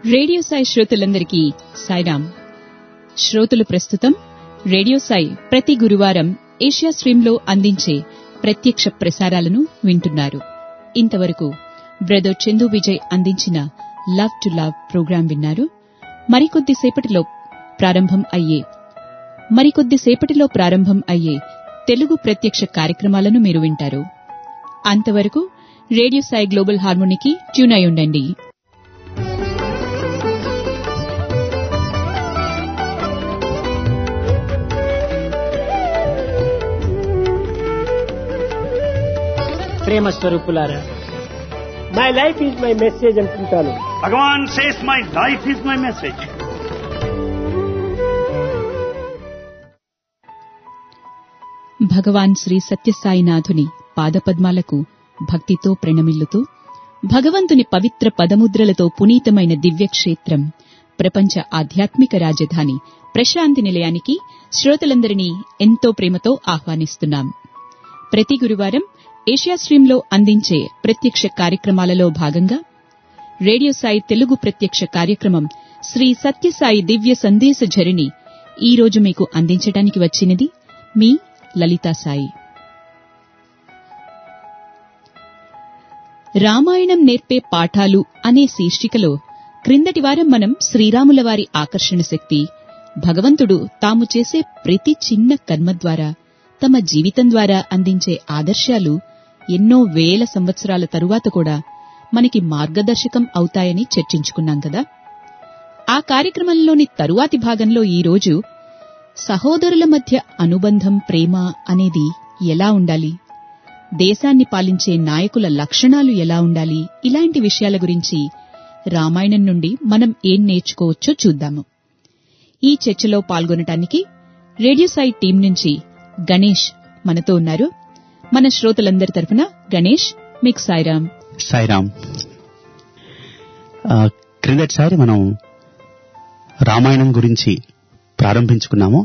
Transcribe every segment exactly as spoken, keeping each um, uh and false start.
Radio Sai శ్రోతలందరికీ సాయిరాం. శ్రోతలు ప్రస్తుతం రేడియో సాయి ప్రతి గురువారం ఏషియా స్ట్రీమ్లో అందించే ప్రత్యక్ష ప్రసారాలను వింటున్నారు. ఇంతవరకు బ్రదర్ చందు విజయ్ అందించిన లవ్ టు లవ్ ప్రోగ్రాం విన్నారు. మరికొద్దిసేపటిలో ప్రారంభం అయ్యే మరికొద్దిసేపటిలో ప్రారంభం అయ్యే తెలుగు ప్రత్యక్ష కార్యక్రమాలను మీరు వింటారు. అంతవరకు రేడియో సాయి గ్లోబల్ హార్మోనికి ట్యూన్ అయి ఉండండి. ప్రేమ స్వరూపులారా, my life is my message అంటుంటాను. Bhagavan says my life is my message. Bhagavan Shri సత్యసాయినాథుని పాదపద్మాలకు భక్తితో ప్రణమిల్లుతూ భగవంతుని పవిత్ర పదముద్రలతో పునీతమైన దివ్యక్షేత్రం ప్రపంచ ఆధ్యాత్మిక రాజధాని ప్రశాంతి నిలయానికి శ్రోతలందరినీ ఎంతో ప్రేమతో ఆహ్వానిస్తున్నాం. ప్రతి గురువారం ఏషియా స్ట్రీమ్లో అందించే ప్రత్యక్ష కార్యక్రమాలలో భాగంగా రేడియో సాయి తెలుగు ప్రత్యక్ష కార్యక్రమం శ్రీ సత్యసాయి దివ్య సందేశ ఝరిని ఈ రోజు మీకు అందించడానికి వచ్చినది మీ లలితా సాయి. రామాయణం నేర్పే పాఠాలు అనే శీర్షికలో క్రిందటి వారం మనం శ్రీరాముల వారి ఆకర్షణ శక్తి, భగవంతుడు తాము చేసే ప్రతి చిన్న కర్మ ద్వారా తమ జీవితం ద్వారా అందించే ఆదర్శాలు ఎన్నో వేల సంవత్సరాల తరువాత కూడా మనకి మార్గదర్శకం అవుతాయని చర్చించుకున్నాం కదా. ఆ కార్యక్రమంలోని తరువాతి భాగంలో ఈరోజు సహోదరుల మధ్య అనుబంధం, ప్రేమ అనేది ఎలా ఉండాలి, దేశాన్ని పాలించే నాయకుల లక్షణాలు ఎలా ఉండాలి, ఇలాంటి విషయాల గురించి రామాయణం నుండి మనం ఏం నేర్చుకోవచ్చో చూద్దాము. ఈ చర్చలో పాల్గొనటానికి రేడియో సాయి టీం నుంచి గణేష్ మనతో ఉన్నారు. మన శ్రోతలందరి తరఫున గణేష్, మీకు సాయిరాం. సాయిరాం. క్రిందటిసారి మనం రామాయణం గురించి ప్రారంభించుకున్నాము.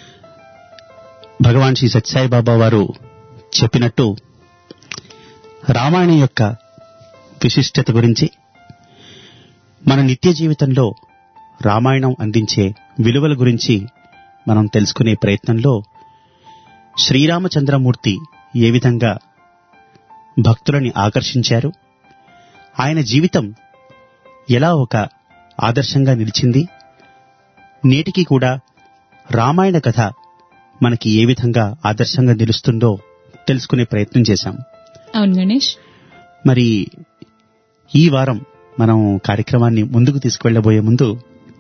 భగవాన్ శ్రీ సత్యసాయి బాబా వారు చెప్పినట్టు రామాయణం యొక్క విశిష్టత గురించి, మన నిత్య జీవితంలో రామాయణం అందించే విలువల గురించి మనం తెలుసుకునే ప్రయత్నంలో శ్రీరామచంద్రమూర్తి ఏ విధంగా భక్తులని ఆకర్షించారు, ఆయన జీవితం ఎలా ఒక ఆదర్శంగా నిలిచింది, నేటికి కూడా రామాయణ కథ మనకి ఏ విధంగా ఆదర్శంగా నిలుస్తుందో తెలుసుకునే ప్రయత్నం చేశాం. అవును గణేష్. మరి ఈ వారం మనం కార్యక్రమాన్ని ముందుకు తీసుకువెళ్లబోయే ముందు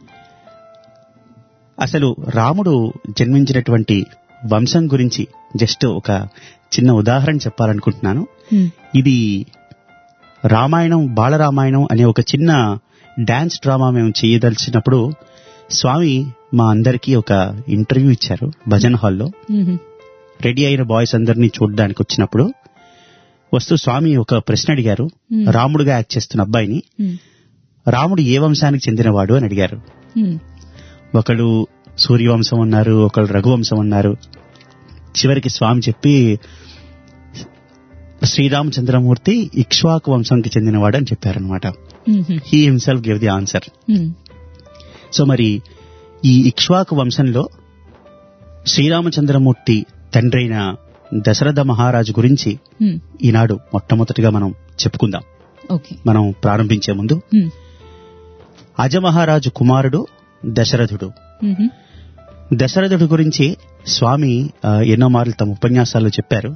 అసలు రాముడు జన్మించినటువంటి వంశం గురించి జస్ట్ ఒక చిన్న ఉదాహరణ చెప్పాలనుకుంటున్నాను. ఇది రామాయణం, బాలరామాయణం అనే ఒక చిన్న డాన్స్ డ్రామా మేము చేయదలిచినప్పుడు స్వామి మా అందరికీ ఒక ఇంటర్వ్యూ ఇచ్చారు భజన్ హాల్లో. రెడీ అయిన బాయ్స్ అందరినీ చూడడానికి వచ్చినప్పుడు వస్తూ స్వామి ఒక ప్రశ్న అడిగారు. రాముడుగా యాక్ట్ చేస్తున్న అబ్బాయిని, రాముడు ఏ వంశానికి చెందినవాడు అని అడిగారు. ఒకళ్ళు సూర్యవంశం అన్నారు, ఒకళ్ళు రఘువంశం అన్నారు. చివరికి స్వామి చెప్పి శ్రీరామచంద్రమూర్తి ఇక్ష్వాకు వంశంకి చెందినవాడు అని చెప్పారనమాట. He himself give the answer. So మరి ఈ ఇక్ష్వాకు వంశంలో శ్రీరామచంద్రమూర్తి తండ్రైన దశరథ మహారాజు గురించి ఈనాడు మొట్టమొదటిగా మనం చెప్పుకుందాం. మనం ప్రారంభించే ముందు అజమహారాజు కుమారుడు దశరథుడు. దశరథుడు గురించి స్వామి ఎన్నో మార్లు తమ ఉపన్యాసాల్లో చెప్పారు.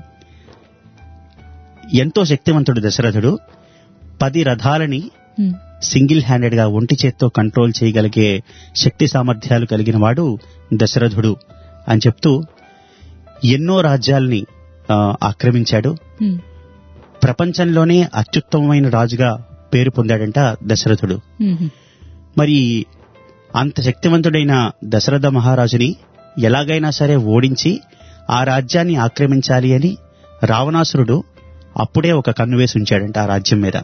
ఎంతో శక్తివంతుడు దశరథుడు. పది రథాలని సింగిల్ హ్యాండెడ్ గా ఒంటి చేత్తో కంట్రోల్ చేయగలిగే శక్తి సామర్థ్యాలు కలిగిన వాడు దశరథుడు అని చెప్తూ ఎన్నో రాజ్యాల్ని ఆక్రమించాడు. ప్రపంచంలోనే అత్యుత్తమమైన రాజుగా పేరు పొందాడంట దశరథుడు. మరి అంత శక్తివంతుడైన దశరథ మహారాజుని ఎలాగైనా సరే ఓడించి ఆ రాజ్యాన్ని ఆక్రమించాలి అని రావణాసురుడు అప్పుడే ఒక కన్ను వేసి ఉంచాడంట ఆ రాజ్యం మీద.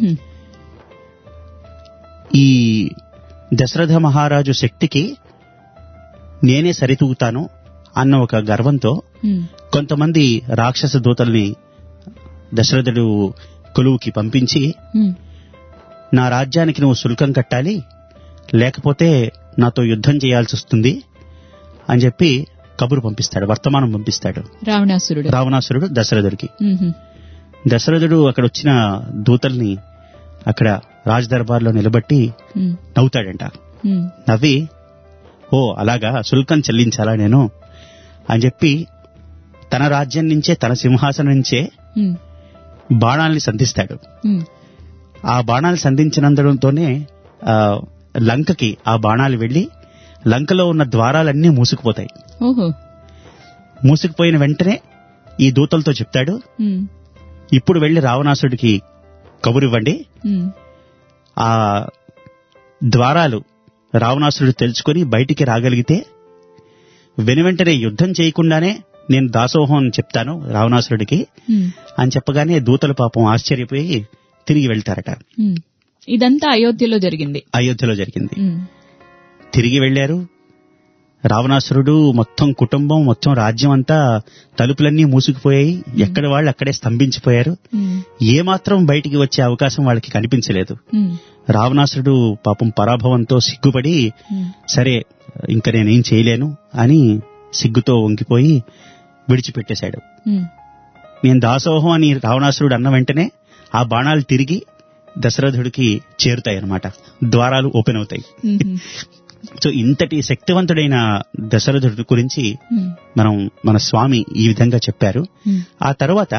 ఈ దశరథ మహారాజు శక్తికి నేనే సరితూగుతాను అన్న ఒక గర్వంతో కొంతమంది రాక్షస దూతల్ని దశరథుడు కొలువుకి పంపించి నా రాజ్యానికి నువ్వు శుల్కం కట్టాలి, లేకపోతే నాతో యుద్ధం చేయాల్సి వస్తుంది అని చెప్పి కబురు పంపిస్తాడు, వర్తమానం పంపిస్తాడు రావణాసురుడు రావణాసురుడు దశరథుడికి. దశరథుడు అక్కడ వచ్చిన దూతల్ని అక్కడ రాజ్ దర్బార్లో నిలబట్టి నవ్వుతాడంట. నవ్వి, ఓ అలాగా శుల్కం చెల్లించాలా నేను అని చెప్పి తన రాజ్యం నుంచే, తన సింహాసనం నుంచే బాణాల్ని సంధిస్తాడు. ఆ బాణాలు సంధించినందుతోనే ఆ లంకకి ఆ బాణాలు వెళ్లి లంకలో ఉన్న ద్వారాలన్నీ మూసుకుపోతాయి. మూసుకుపోయిన వెంటనే ఈ దూతలతో చెప్తాడు, ఇప్పుడు వెళ్లి రావణాసుడికి కబురివ్వండి, ఆ ద్వారాలు రావణాసురుడు తెలుసుకుని బయటికి రాగలిగితే వెనువెంటనే యుద్ధం చేయకుండానే నేను దాసోహం అని చెప్తాను రావణాసురుడికి అని చెప్పగానే దూతలు పాపం ఆశ్చర్యపోయి తిరిగి వెళ్తారట. ఇదంతా అయోధ్యలో జరిగింది. అయోధ్యలో జరిగింది. తిరిగి వెళ్లారు. రావణాసురుడు మొత్తం కుటుంబం, మొత్తం రాజ్యం అంతా తలుపులన్నీ మూసుకుపోయాయి. ఎక్కడ వాళ్ళు అక్కడే స్తంభించిపోయారు. ఏమాత్రం బయటికి వచ్చే అవకాశం వాళ్ళకి కనిపించలేదు. రావణాసురుడు పాపం పరాభవంతో సిగ్గుపడి, సరే ఇంకా నేనేం చేయలేను అని సిగ్గుతో వంగిపోయి విడిచిపెట్టేశాడు. నేను దాసోహం అని రావణాసురుడు అన్న వెంటనే ఆ బాణాలు తిరిగి దశరథుడికి చేరుతాయి అన్నమాట, ద్వారాలు ఓపెన్ అవుతాయి. సో ఇంతటి శక్తివంతుడైన దశరథుడి గురించి మనం మన స్వామి ఈ విధంగా చెప్పారు. ఆ తర్వాత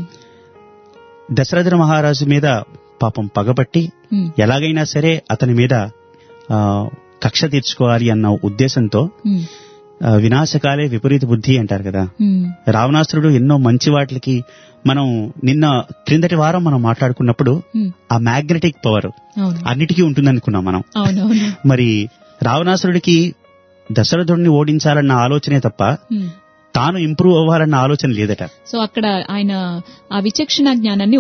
దశరథ మహారాజు మీద పాపం పగబట్టి ఎలాగైనా సరే అతని మీద ఆ కక్ష తీర్చుకోవాలి అన్న ఉద్దేశంతో, వినాశకాలే విపరీత బుద్ధి అంటారు కదా, రావణాసురుడు ఎన్నో మంచి వాటికి, మనం నిన్న క్రిందటి వారం మనం మాట్లాడుకున్నప్పుడు ఆ మ్యాగ్నెటిక్ పవర్ అన్నిటికీ ఉంటుందనుకున్నాం మనం. మరి రావణాసురుడికి దశరథుడిని ఓడించాలన్న ఆలోచనే తప్ప తాను ఇంప్రూవ్ అవ్వాలన్న ఆలోచన లేదట. సో అక్కడ ఆయన ఆ విచక్షణ జ్ఞానాన్ని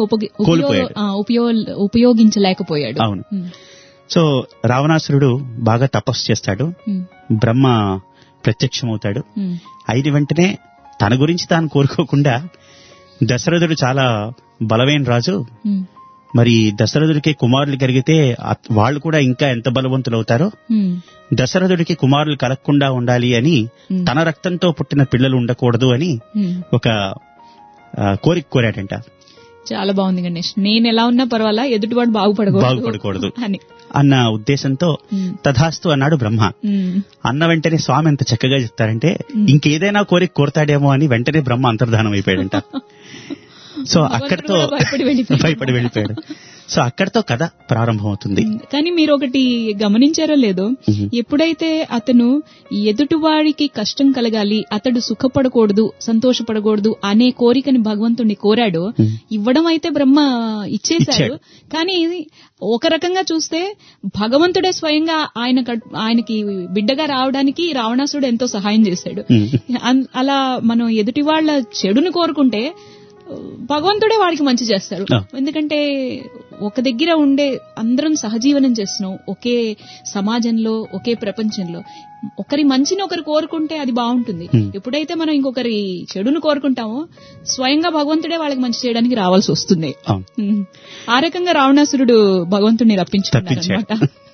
ఉపయోగించలేకపోయాడు. అవును. సో రావణాసురుడు బాగా తపస్సు చేస్తాడు. బ్రహ్మ ప్రత్యక్షమవుతాడు. అయిన వెంటనే తన గురించి తాను కోరుకోకుండా, దశరథుడు చాలా బలమైన రాజు, మరి దశరథుడికి కుమారులు కలిగితే వాళ్ళు కూడా ఇంకా ఎంత బలవంతులు అవుతారో, దశరథుడికి కుమారులు కలగకుండా ఉండాలి అని, తన రక్తంతో పుట్టిన పిల్లలు ఉండకూడదు అని ఒక కోరిక కోరాడంట. చాలా బాగుంది గణేష్. నేను ఎలా ఉన్నా పర్వాలా, ఎదుటివాడు బాగుపడకూడదు బాగుపడకూడదు అని అన్న ఉద్దేశంతో తథాస్తు అన్నాడు బ్రహ్మ. అన్న వెంటనే స్వామి ఎంత చక్కగా చెప్తారంటే, ఇంకేదైనా కోరిక కోరతాడేమో అని వెంటనే బ్రహ్మ అంతర్ధానం అయిపోయాడంట. సో అక్కడితో భయపడి వెళ్ళిపోయాడు. సో అక్కడితో కథ ప్రారంభమవుతుంది. కానీ మీరు ఒకటి గమనించారో లేదో, ఎప్పుడైతే అతను ఎదుటివాడికి కష్టం కలగాలి, అతడు సుఖపడకూడదు, సంతోషపడకూడదు అనే కోరికని భగవంతుడిని కోరాడో, ఇవ్వడం అయితే బ్రహ్మ ఇచ్చేశాడు. కానీ ఒక రకంగా చూస్తే భగవంతుడే స్వయంగా ఆయన ఆయనకి బిడ్డగా రావడానికి రావణాసుడు ఎంతో సహాయం చేశాడు. అలా మనం ఎదుటి వాళ్ళ చెడును కోరుకుంటే భగవంతుడే వాడికి మంచి చేస్తాడు. ఎందుకంటే ఒక దగ్గర ఉండే అందరం సహజీవనం చేస్తున్నాం, ఒకే సమాజంలో, ఒకే ప్రపంచంలో. ఒకరి మంచిని ఒకరు కోరుకుంటే అది బాగుంటుంది. ఎప్పుడైతే మనం ఇంకొకరి చెడును కోరుకుంటామో స్వయంగా భగవంతుడే వాళ్ళకి మంచి చేయడానికి రావాల్సి వస్తుంది. ఆ రకంగా రావణాసురుడు భగవంతుడిని రప్పించుకున్నారన్నమాట.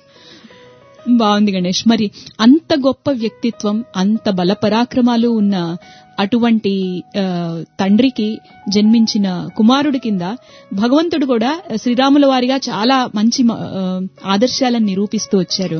బాగుంది గణేష్. మరి అంత గొప్ప వ్యక్తిత్వం, అంత బల పరాక్రమాలు ఉన్న అటువంటి తండ్రికి జన్మించిన కుమారుడి కింద భగవంతుడు కూడా శ్రీరాముల వారిగా చాలా మంచి ఆదర్శాలను నిరూపిస్తూ వచ్చారు.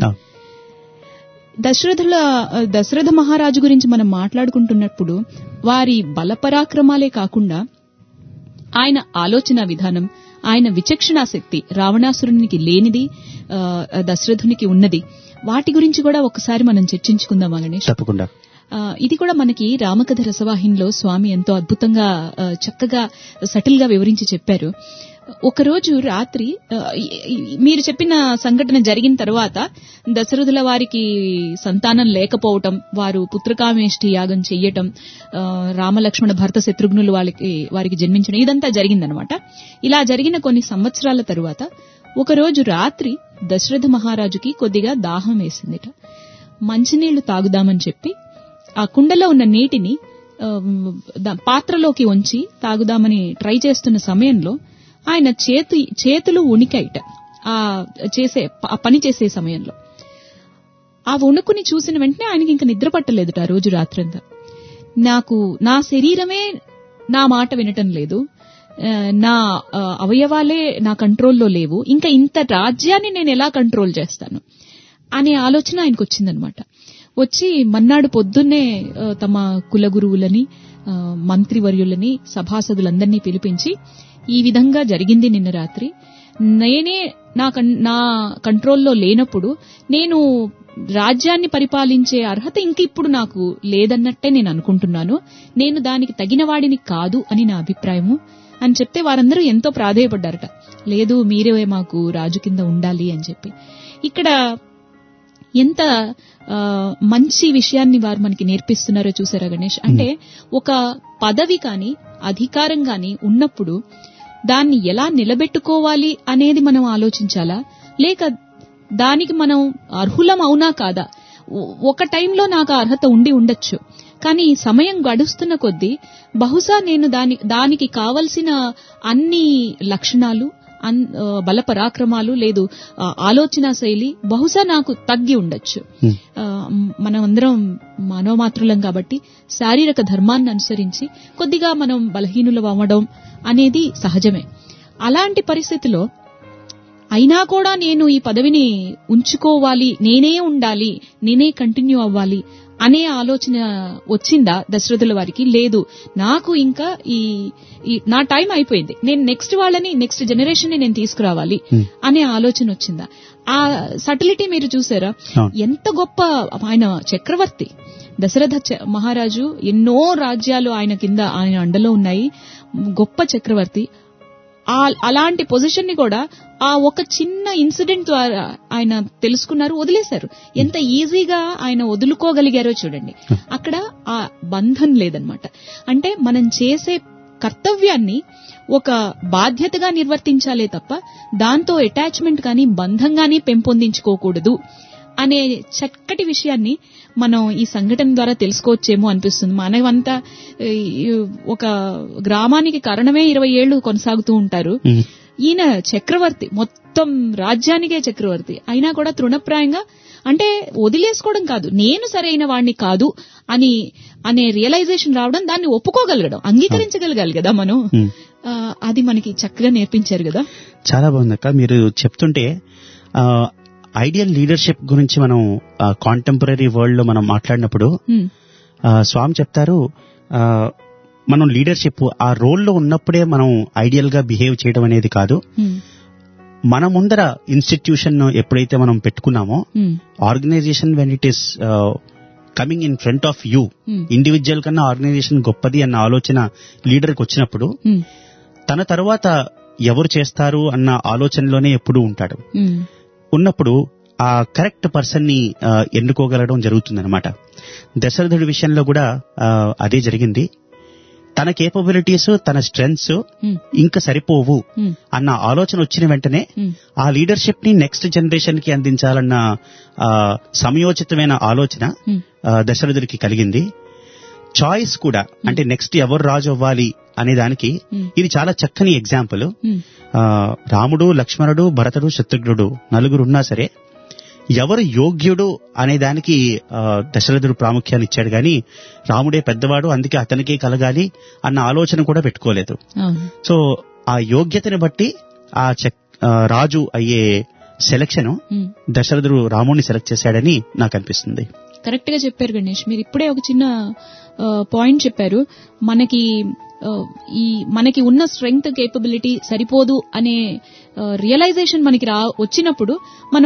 దశరథుల దశరథ మహారాజు గురించి మనం మాట్లాడుకుంటున్నప్పుడు వారి బలపరాక్రమాలే కాకుండా ఆయన ఆలోచన విధానం, ఆయన విచక్షణాశక్తి రావణాసురునికి లేనిది దశరథునికి ఉన్నది. వాటి గురించి కూడా ఒకసారి మనం చర్చించుకుందామా గణేష్? తప్పకుండా. ఇది కూడా మనకి రామకథ రసవాహినిలో స్వామి ఎంతో అద్భుతంగా చక్కగా సటిల్ గా వివరించి చెప్పారు. ఒకరోజు రాత్రి మీరు చెప్పిన సంఘటన జరిగిన తర్వాత దశరథుల వారికి సంతానం లేకపోవటం, వారు పుత్రకామేష్టి యాగం చెయ్యటం, రామలక్ష్మణ భరత శత్రుఘ్నులు వాళ్ళకి వారికి జన్మించడం, ఇదంతా జరిగిందనమాట. ఇలా జరిగిన కొన్ని సంవత్సరాల తరువాత ఒకరోజు రాత్రి దశరథ మహారాజుకి కొద్దిగా దాహం వేసిందిట. మంచినీళ్లు తాగుదామని చెప్పి ఆ కుండలో ఉన్న నీటిని పాత్రలోకి ఉంచి తాగుదామని ట్రై చేస్తున్న సమయంలో ఆయన చేతి చేతులు ఉణికాయిట. ఆ చేసే ఆ పని చేసే సమయంలో ఆ వణుకుని చూసిన వెంటనే ఆయనకి ఇంకా నిద్ర పట్టలేదుట ఆ రోజు రాత్రంతా. నాకు నా శరీరమే నా మాట వినటం లేదు, నా అవయవాలే నా కంట్రోల్లో లేవు, ఇంకా ఇంత రాజ్యాన్ని నేను ఎలా కంట్రోల్ చేస్తాను అనే ఆలోచన ఆయనకు వచ్చిందనమాట. వచ్చి మన్నాడు పొద్దున్నే తమ కులగురువులని, మంత్రివర్యులని, సభాసదులందరినీ పిలిపించి ఈ విధంగా జరిగింది నిన్న రాత్రి, నేనే నా నా కంట్రోల్లో లేనప్పుడు నేను రాజ్యాన్ని పరిపాలించే అర్హత ఇంక ఇప్పుడు నాకు లేదన్నట్టే నేను అనుకుంటున్నాను, నేను దానికి తగిన వాడిని కాదు అని నా అభిప్రాయము అని చెప్తే వారందరూ ఎంతో ప్రాధేయపడ్డారట. లేదు, మీరే మాకు రాజు కింద ఉండాలి అని చెప్పి. ఇక్కడ ఎంత మంచి విషయాన్ని వారు మనకి నేర్పిస్తున్నారో చూసారా గణేష్. అంటే ఒక పదవి కాని అధికారం గాని ఉన్నప్పుడు దాన్ని ఎలా నిలబెట్టుకోవాలి అనేది మనం ఆలోచించాలా, లేక దానికి మనం అర్హులం అవునా కాదా. ఒక టైంలో నాకు అర్హత ఉండి ఉండొచ్చు, కానీ సమయం గడుస్తున్న కొద్దీ బహుశా నేను దాని దానికి కావలసిన అన్ని లక్షణాలు, బల పరాక్రమాలు, లేదు ఆలోచన శైలి బహుశా నాకు తగ్గి ఉండొచ్చు. మనం అందరం మానవమాత్రులం కాబట్టి శారీరక ధర్మాన్ని అనుసరించి కొద్దిగా మనం బలహీనులు అవ్వడం అనేది సహజమే. అలాంటి పరిస్థితిలో అయినా కూడా నేను ఈ పదవిని ఉంచుకోవాలి, నేనే ఉండాలి, నేనే కంటిన్యూ అవ్వాలి అనే ఆలోచన వచ్చిందా దశరథుల వారికి? లేదు, నాకు ఇంకా ఈ నా టైం అయిపోయింది, నేను నెక్స్ట్ వాళ్ళని, నెక్స్ట్ జనరేషన్ ని నేను తీసుకురావాలి అనే ఆలోచన వచ్చిందా? ఆ సటిలిటీ మీరు చూసారా? ఎంత గొప్ప ఆయన చక్రవర్తి దశరథ మహారాజు, ఎన్నో రాజ్యాలు ఆయన కింద ఆయన అండలో ఉన్నాయి, గొప్ప చక్రవర్తి. అలాంటి పొజిషన్ ని కూడా ఆ ఒక చిన్న ఇన్సిడెంట్ ద్వారా ఆయన తెలుసుకున్నారు, వదిలేశారు. ఎంత ఈజీగా ఆయన వదులుకోగలిగారో చూడండి. అక్కడ ఆ బంధం లేదనమాట. అంటే మనం చేసే కర్తవ్యాన్ని ఒక బాధ్యతగా నిర్వర్తించాలే తప్ప దాంతో అటాచ్మెంట్ కానీ బంధం కానీ పెంపొందించుకోకూడదు అనే చక్కటి విషయాన్ని మనం ఈ సంఘటన ద్వారా తెలుసుకోవచ్చేమో అనిపిస్తుంది. మనమంతా ఒక గ్రామానికి కారణమే ఇరవై ఏళ్లు కొనసాగుతూ ఉంటారు. ఈయన చక్రవర్తి, మొత్తం రాజ్యానికే చక్రవర్తి అయినా కూడా తృణప్రాయంగా, అంటే వదిలేసుకోవడం కాదు, నేను సరైన వాడిని కాదు అని అనే రియలైజేషన్ రావడం, దాన్ని ఒప్పుకోగలగడం, అంగీకరించగలగాలి కదా మనం. అది మనకి చక్కగా నేర్పించారు కదా. చాలా బాగుందక్క. మీరు చెప్తుంటే ఐడియల్ లీడర్షిప్ గురించి మనం కాంటెంపరీ వరల్డ్ లో మనం మాట్లాడినప్పుడు స్వామి చెప్తారు, మనం లీడర్షిప్ ఆ రోల్లో ఉన్నప్పుడే మనం ఐడియల్ గా బిహేవ్ చేయడం అనేది కాదు, మన ముందర ఇన్స్టిట్యూషన్ ఎప్పుడైతే మనం పెట్టుకున్నామో, organisation when it is coming in front of you, individual కన్నా ఆర్గనైజేషన్ గొప్పది అన్న ఆలోచన లీడర్కి వచ్చినప్పుడు తన తర్వాత ఎవరు చేస్తారు అన్న ఆలోచనలోనే ఎప్పుడూ ఉంటాడు. ఉన్నప్పుడు ఆ కరెక్ట్ పర్సన్ ని ఎన్నుకోగలడం జరుగుతుందన్నమాట. దశరథుడి విషయంలో కూడా అదే జరిగింది. తన కేపబిలిటీస్, తన స్ట్రెంగ్స్ ఇంకా సరిపోవు అన్న ఆలోచన వచ్చిన వెంటనే ఆ లీడర్షిప్ ని నెక్స్ట్ జనరేషన్ కి అందించాలన్న సమయోచితమైన ఆలోచన దశరథుడికి కలిగింది. చాయిస్ కూడా, అంటే నెక్స్ట్ ఎవరు రాజు అవ్వాలి అనే దానికి ఇది చాలా చక్కని ఎగ్జాంపుల్. రాముడు, లక్ష్మణుడు, భరతుడు, శత్రుఘ్నుడు నలుగురు ఉన్నా సరే ఎవరు యోగ్యుడు అనే దానికి దశరథుడు ప్రాముఖ్యాన్ని ఇచ్చాడు, గాని రాముడే పెద్దవాడు అందుకే అతనికే కలగాలి అన్న ఆలోచన కూడా పెట్టుకోలేదు. సో ఆ యోగ్యతని బట్టి ఆ రాజు అయ్యే సెలక్షన్ దశరథుడు రాముడిని సెలెక్ట్ చేశాడని నాకు అనిపిస్తుంది. కరెక్ట్ గా చెప్పారు గణేష్. మీరు ఇప్పుడే ఒక చిన్న పాయింట్ చెప్పారు. మనకి ఈ మనకి ఉన్న స్ట్రెంగ్త్, కేపబిలిటీ సరిపోదు అనే రియలైజేషన్ మనకి రా వచ్చినప్పుడు మనం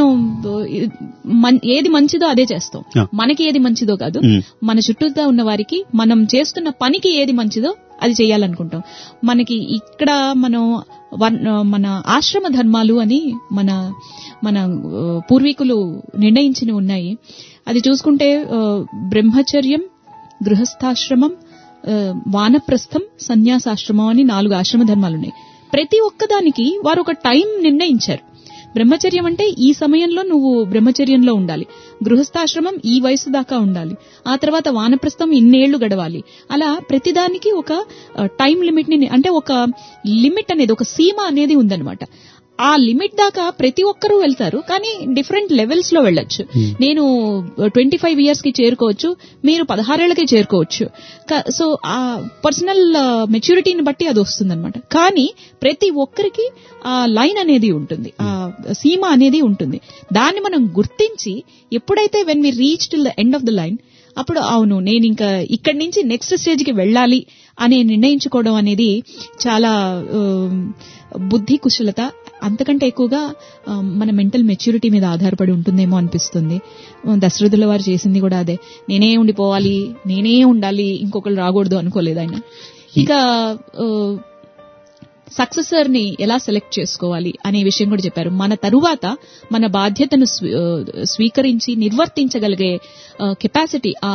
ఏది మంచిదో అదే చేస్తాం. మనకి ఏది మంచిదో కాదు, మన చుట్టూతా ఉన్న వారికి మనం చేస్తున్న పనికి ఏది మంచిదో అది చేయాలనుకుంటాం. మనకి ఇక్కడ మనం మన ఆశ్రమ ధర్మాలు అని మన మన పూర్వీకులు నిర్ణయించిన ఉన్నాయి. అది చూసుకుంటే బ్రహ్మచర్యం, గృహస్థాశ్రమం, వానప్రస్థం, సన్యాసాశ్రమం అని నాలుగు ఆశ్రమ ధర్మాలున్నాయి. ప్రతి ఒక్కదానికి వారు ఒక టైం నిర్ణయించారు. బ్రహ్మచర్యం అంటే ఈ సమయంలో నువ్వు బ్రహ్మచర్యంలో ఉండాలి, గృహస్థాశ్రమం ఈ వయసు దాకా ఉండాలి, ఆ తర్వాత వానప్రస్థం ఇన్నేళ్లు గడవాలి. అలా ప్రతిదానికి ఒక టైం లిమిట్ ని, అంటే ఒక లిమిట్ అనేది, ఒక సీమ అనేది ఉందన్నమాట. ఆ లిమిట్ దాకా ప్రతి ఒక్కరూ వెళ్తారు, కానీ డిఫరెంట్ లెవెల్స్ లో వెళ్ళొచ్చు. నేను ట్వంటీ ఫైవ్ ఇయర్స్ కి చేరుకోవచ్చు, మీరు పదహారేళ్లకే చేరుకోవచ్చు. సో ఆ పర్సనల్ మెచ్యూరిటీని బట్టి అది వస్తుందన్నమాట. కానీ ప్రతి ఒక్కరికి ఆ లైన్ అనేది ఉంటుంది, ఆ సీమ అనేది ఉంటుంది. దాన్ని మనం గుర్తించి ఎప్పుడైతే when we reach till the end of the line, అప్పుడు అవును నేను ఇంకా ఇక్కడి నుంచి నెక్స్ట్ స్టేజ్ కి వెళ్ళాలి అని నిర్ణయించుకోవడం అనేది చాలా బుద్ధి కుశలత, అంతకంటే ఎక్కువగా మన మెంటల్ మెచ్యూరిటీ మీద ఆధారపడి ఉంటుందేమో అనిపిస్తుంది. దశరథుల వారు చేసింది కూడా అదే. నేనే ఉండిపోవాలి, నేనే ఉండాలి, ఇంకొకరు రాకూడదు అనుకోలేదు ఆయన. ఇక సక్సెసర్ ని ఎలా సెలెక్ట్ చేసుకోవాలి అనే విషయం కూడా చెప్పారు. మన తరువాత మన బాధ్యతను స్వీకరించి నిర్వర్తించగలిగే కెపాసిటీ ఆ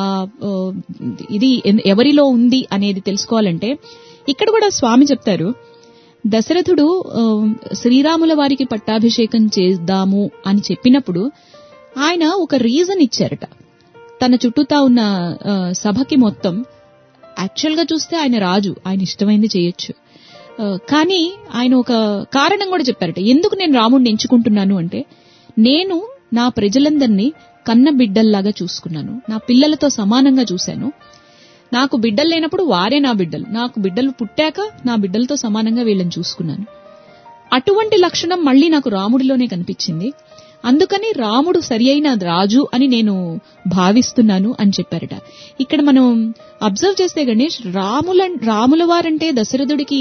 ఇది ఎవరిలో ఉంది అనేది తెలుసుకోవాలంటే ఇక్కడ కూడా స్వామి చెప్తారు, దశరథుడు శ్రీరాముల వారికి పట్టాభిషేకం చేద్దాము అని చెప్పినప్పుడు ఆయన ఒక రీజన్ ఇచ్చారట. తన చుట్టూతా ఉన్న సభకి మొత్తం యాక్చువల్ గా చూస్తే ఆయన రాజు, ఆయన ఇష్టమైంది చేయొచ్చు, కానీ ఆయన ఒక కారణం కూడా చెప్పారట. ఎందుకు నేను రాముడిని ఎంచుకుంటున్నాను అంటే, నేను నా ప్రజలందరినీ కన్న బిడ్డల్లాగా చూసుకున్నాను, నా పిల్లలతో సమానంగా చూశాను. నాకు బిడ్డలు లేనప్పుడు వారే నా బిడ్డలు, నాకు బిడ్డలు పుట్టాక నా బిడ్డలతో సమానంగా వీళ్ళని చూసుకున్నాను. అటువంటి లక్షణం మళ్లీ నాకు రాముడిలోనే కనిపించింది. అందుకని రాముడు సరి అయిన రాజు అని నేను భావిస్తున్నాను అని చెప్పారట. ఇక్కడ మనం అబ్జర్వ్ చేస్తే గణేష్, రాముల రాముల వారంటే దశరథుడికి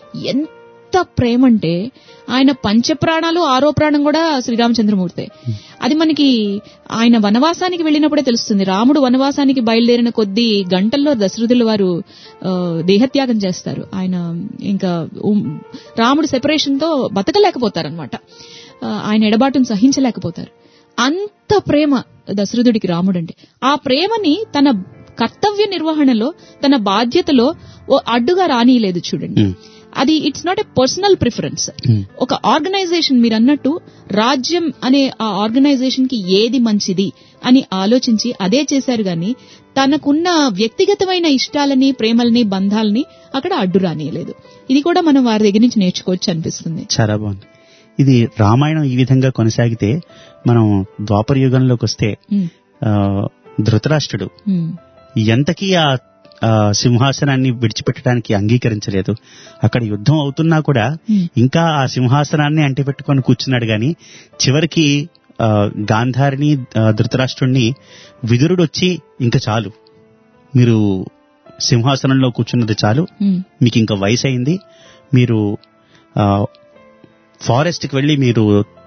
ఎంత ప్రేమ అంటే ఆయన పంచప్రాణాలు ఆరో ప్రాణం కూడా శ్రీరామచంద్రమూర్తే. అది మనకి ఆయన వనవాసానికి వెళ్ళినప్పుడే తెలుస్తుంది. రాముడు వనవాసానికి బయలుదేరిన కొద్ది గంటల్లో దశరథుల వారు దేహత్యాగం చేస్తారు. ఆయన ఇంకా రాముడు సెపరేషన్ తో బతకలేకపోతారనమాట, ఆయన ఎడబాటును సహించలేకపోతారు. అంత ప్రేమ దశరథుడికి రాముడంటే. ఆ ప్రేమని తన కర్తవ్య నిర్వహణలో, తన బాధ్యతలో అడ్డుగా రానియలేదు చూడండి. అది it's not a personal preference. ఒక ఆర్గనైజేషన్, మీరు అన్నట్టు రాజ్యం అనే ఆ ఆర్గనైజేషన్ కి ఏది మంచిది అని ఆలోచించి అదే చేశారు గాని తనకున్న వ్యక్తిగతమైన ఇష్టాలని, ప్రేమల్ని, బంధాలని అక్కడ అడ్డు రానియలేదు. ఇది కూడా మనం వారి దగ్గర నుంచి నేర్చుకోవచ్చు అనిపిస్తుంది. చాలా బాగుంది. ఇది రామాయణం ఈ విధంగా కొనసాగితే మనం ద్వాపర యుగంలోకి వస్తే ధృతరాష్ట్రుడు ఎంతకీ ఆ సింహాసనాన్ని విడిచిపెట్టడానికి అంగీకరించలేదు. అక్కడ యుద్ధం అవుతున్నా కూడా ఇంకా ఆ సింహాసనాన్ని అంటిపెట్టుకొని కూర్చున్నాడు గాని చివరికి గాంధారిని, ధృతరాష్ట్రుణ్ణి విదురుడు వచ్చి ఇంకా చాలు, మీరు సింహాసనంలో కూర్చున్నది చాలు, మీకు ఇంకా వయసు అయింది, మీరు ఫారెస్ట్ కి వెళ్లి మీరు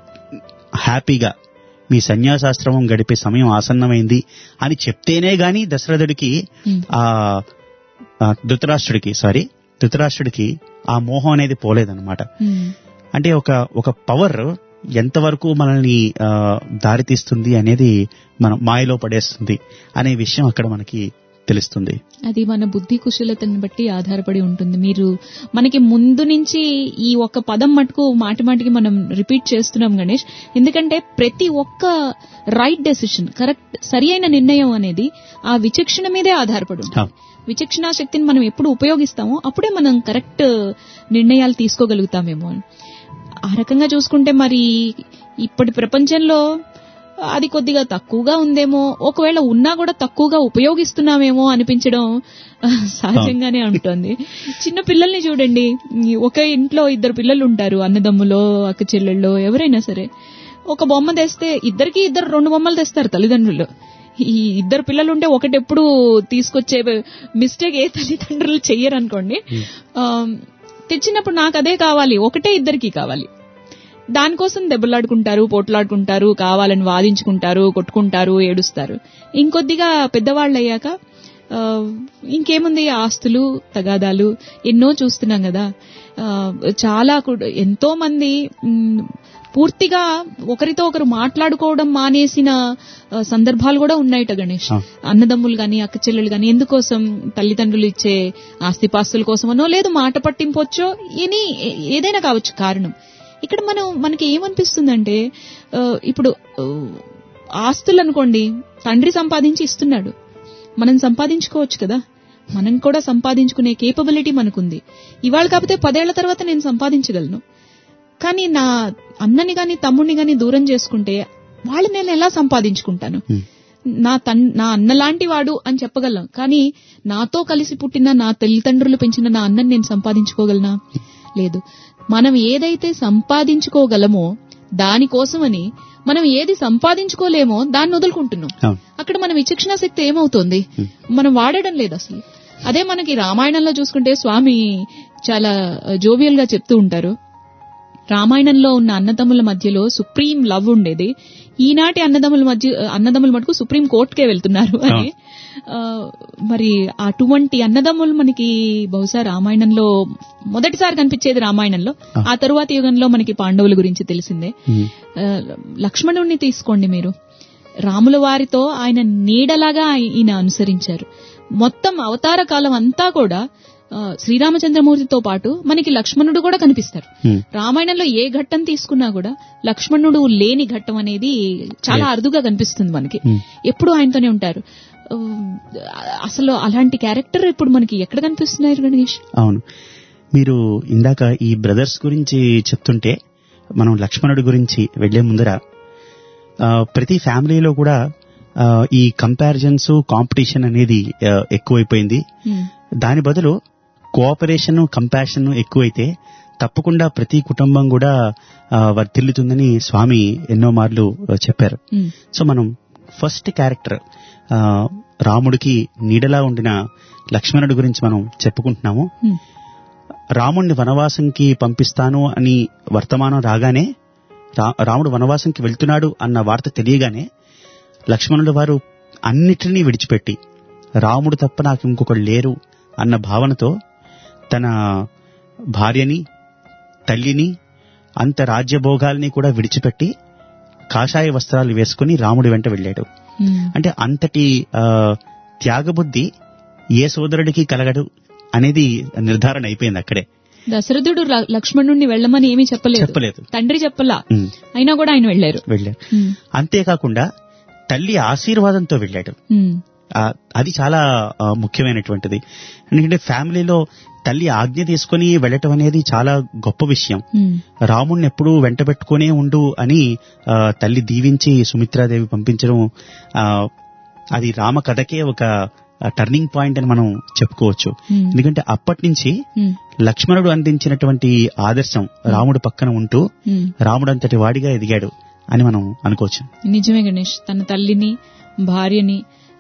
హ్యాపీగా మీ సన్యాసాశ్రమం గడిపే సమయం ఆసన్నమైంది అని చెప్తేనే గాని దశరథుడికి ఆ ధృతరాష్ట్రుడికి సారీ ధృతరాష్ట్రుడికి ఆ మోహం అనేది పోలేదన్నమాట. అంటే ఒక ఒక పవర్ ఎంతవరకు మనల్ని దారితీస్తుంది అనేది మనం మాయలో పడేస్తుంది అనే విషయం అక్కడ మనకి తెలుస్తుంది. అది మన బుద్ధి కుశలతను బట్టి ఆధారపడి ఉంటుంది. మీరు మనకి ముందు నుంచి ఈ ఒక్క పదం మటుకు మాటి మాటికి మనం రిపీట్ చేస్తున్నాం గణేష్, ఎందుకంటే ప్రతి ఒక్క రైట్ డెసిషన్, కరెక్ట్ సరి అయిన నిర్ణయం అనేది ఆ విచక్షణ మీదే ఆధారపడి ఉంటుంది. విచక్షణా శక్తిని మనం ఎప్పుడు ఉపయోగిస్తామో అప్పుడే మనం కరెక్ట్ నిర్ణయాలు తీసుకోగలుగుతామేమో. ఆ రకంగా చూసుకుంటే మరి ఇప్పటి ప్రపంచంలో అది కొద్దిగా తక్కువగా ఉందేమో, ఒకవేళ ఉన్నా కూడా తక్కువగా ఉపయోగిస్తున్నామేమో అనిపించడం సహజంగానే ఉంటుంది. చిన్న పిల్లల్ని చూడండి, ఒక ఇంట్లో ఇద్దరు పిల్లలు ఉంటారు, అన్నదమ్ములో అక్క చెల్లెళ్ళో ఎవరైనా సరే, ఒక బొమ్మ తెస్తే ఇద్దరికి ఇద్దరు రెండు బొమ్మలు తెస్తారు తల్లిదండ్రులు. ఈ ఇద్దరు పిల్లలు ఉంటే ఒకటెప్పుడు తీసుకొచ్చే మిస్టేక్ ఏ తల్లిదండ్రులు చెయ్యరు అనుకోండి. తెచ్చినప్పుడు నాకు అదే కావాలి, ఒకటే ఇద్దరికి కావాలి, దానికోసం దెబ్బలాడుకుంటారు, పోట్లాడుకుంటారు, కావాలని వాదించుకుంటారు, కొట్టుకుంటారు, ఏడుస్తారు. ఇంకొద్దిగా పెద్దవాళ్ళు అయ్యాక ఇంకేముంది, ఆస్తులు, తగాదాలు ఎన్నో చూస్తున్నాం కదా. చాలా ఎంతో మంది పూర్తిగా ఒకరితో ఒకరు మాట్లాడుకోవడం మానేసిన సందర్భాలు కూడా ఉన్నాయట గణేష్. అన్నదమ్ములు గాని అక్క చెల్లెలు గాని ఎందుకోసం, తల్లిదండ్రులు ఇచ్చే ఆస్తిపాస్తుల కోసమనో లేదు మాట పట్టింపొచ్చో అని ఏదైనా కావచ్చు కారణం. ఇక్కడ మనం మనకి ఏమనిపిస్తుందంటే, ఇప్పుడు ఆస్తులు అనుకోండి, తండ్రి సంపాదించి ఇస్తున్నాడు, మనం సంపాదించుకోవచ్చు కదా, మనం కూడా సంపాదించుకునే కేపబిలిటీ మనకుంది. ఇవాళ కాకపోతే పదేళ్ల తర్వాత నేను సంపాదించగలను, కానీ నా అన్నని గాని తమ్ముడిని గాని దూరం చేసుకుంటే వాళ్ళు నేను ఎలా సంపాదించుకుంటాను? నా తన్ నా అన్నలాంటి వాడు అని చెప్పగలను, కానీ నాతో కలిసి పుట్టిన నా తల్లిదండ్రులు పెంచిన నా అన్నని నేను సంపాదించుకోగలనా? లేదు. మనం ఏదైతే సంపాదించుకోగలమో దానికోసమని మనం ఏది సంపాదించుకోలేమో దాన్ని వదులుకుంటున్నాం. అక్కడ మన విచక్షణ శక్తి ఏమవుతోంది? మనం వాడడం లేదు అసలు. అదే మనకి రామాయణంలో చూసుకుంటే స్వామి చాలా జోవియల్ గా చెప్తూ ఉంటారు, రామాయణంలో ఉన్న అన్నదమ్ముల మధ్యలో సుప్రీం లవ్ ఉండేది, ఈనాటి అన్నదమ్ముల మధ్య అన్నదమ్ముల మటుకు సుప్రీం కోర్టుకే వెళ్తున్నారు అని. మరి అటువంటి అన్నదమ్ములు మనకి బహుశా రామాయణంలో మొదటిసారి కనిపించేది రామాయణంలో, ఆ తరువాత యుగంలో మనకి పాండవుల గురించి తెలిసిందే. లక్ష్మణుణ్ణి తీసుకోండి మీరు, రాముల వారితో ఆయన నీడలాగా ఈయన అనుసరించారు. మొత్తం అవతార కాలం అంతా కూడా శ్రీరామచంద్రమూర్తితో పాటు మనకి లక్ష్మణుడు కూడా కనిపిస్తారు. రామాయణంలో ఏ ఘట్టం తీసుకున్నా కూడా లక్ష్మణుడు లేని ఘట్టం అనేది చాలా అరుదుగా కనిపిస్తుంది మనకి. ఎప్పుడు ఆయనతోనే ఉంటారు. అసలు అలాంటి క్యారెక్టర్ ఇప్పుడు మనకి ఎక్కడ కనిపిస్తున్నారు గణేష్? అవును, మీరు ఇందాక ఈ బ్రదర్స్ గురించి చెప్తుంటే మనం లక్ష్మణుడి గురించి వెళ్లే ముందర ప్రతి ఫ్యామిలీలో కూడా ఈ కంపారిజన్స్, కాంపిటీషన్ అనేది ఎక్కువైపోయింది. దాని బదులు కోఆపరేషన్, కంపాషన్ ఎక్కువైతే తప్పకుండా ప్రతి కుటుంబం కూడా వర్ధిల్లుతుందని స్వామి ఎన్నో మార్లు చెప్పారు. సో మనం ఫస్ట్ క్యారెక్టర్ రాముడికి నీడలా ఉండిన లక్ష్మణుడి గురించి మనం చెప్పుకుంటున్నాము. రాముడిని వనవాసంకి పంపిస్తాను అని వర్తమానం రాగానే, రాముడు వనవాసంకి వెళ్తున్నాడు అన్న వార్త తెలియగానే లక్ష్మణుడు వారు అన్నిటినీ విడిచిపెట్టి రాముడు తప్ప నాకు ఇంకొకరు లేరు అన్న భావనతో తన భార్యని, తల్లిని, అంత రాజ్యభోగాల్ని కూడా విడిచిపెట్టి కాషాయ వస్త్రాలు వేసుకుని రాముడి వెంట వెళ్ళాడు. అంటే అంతటి త్యాగబుద్ధి ఏ సోదరుడికి కలగడు అనేది నిర్ధారణ అయిపోయింది అక్కడే. దశరథుడు లక్ష్మణుడిని వెళ్ళమని ఏమీ చెప్పలేదు చెప్పలేదు తండ్రి చెప్పలా, అయినా కూడా ఆయన వెళ్ళారు వెళ్ళారు అంతేకాకుండా తల్లి ఆశీర్వాదంతో వెళ్ళాడు. అది చాలా ముఖ్యమైనటువంటిది. ఎందుకంటే ఫ్యామిలీలో తల్లి ఆజ్ఞ తీసుకుని వెళ్ళటం అనేది చాలా గొప్ప విషయం. రాముణ్ణి ఎప్పుడూ వెంట పెట్టుకునే ఉండు అని తల్లి దీవించి సుమిత్రాదేవి పంపించడం, అది రామ కథకే ఒక టర్నింగ్ పాయింట్ అని మనం చెప్పుకోవచ్చు. ఎందుకంటే అప్పటి నుంచి లక్ష్మణుడు అందించినటువంటి ఆదర్శం రాముడు పక్కన ఉంటూ రాముడు అంతటి వాడిగా ఎదిగాడు అని మనం అనుకోవచ్చు. నిజమే గణేష్, తన తల్లిని, భార్యని,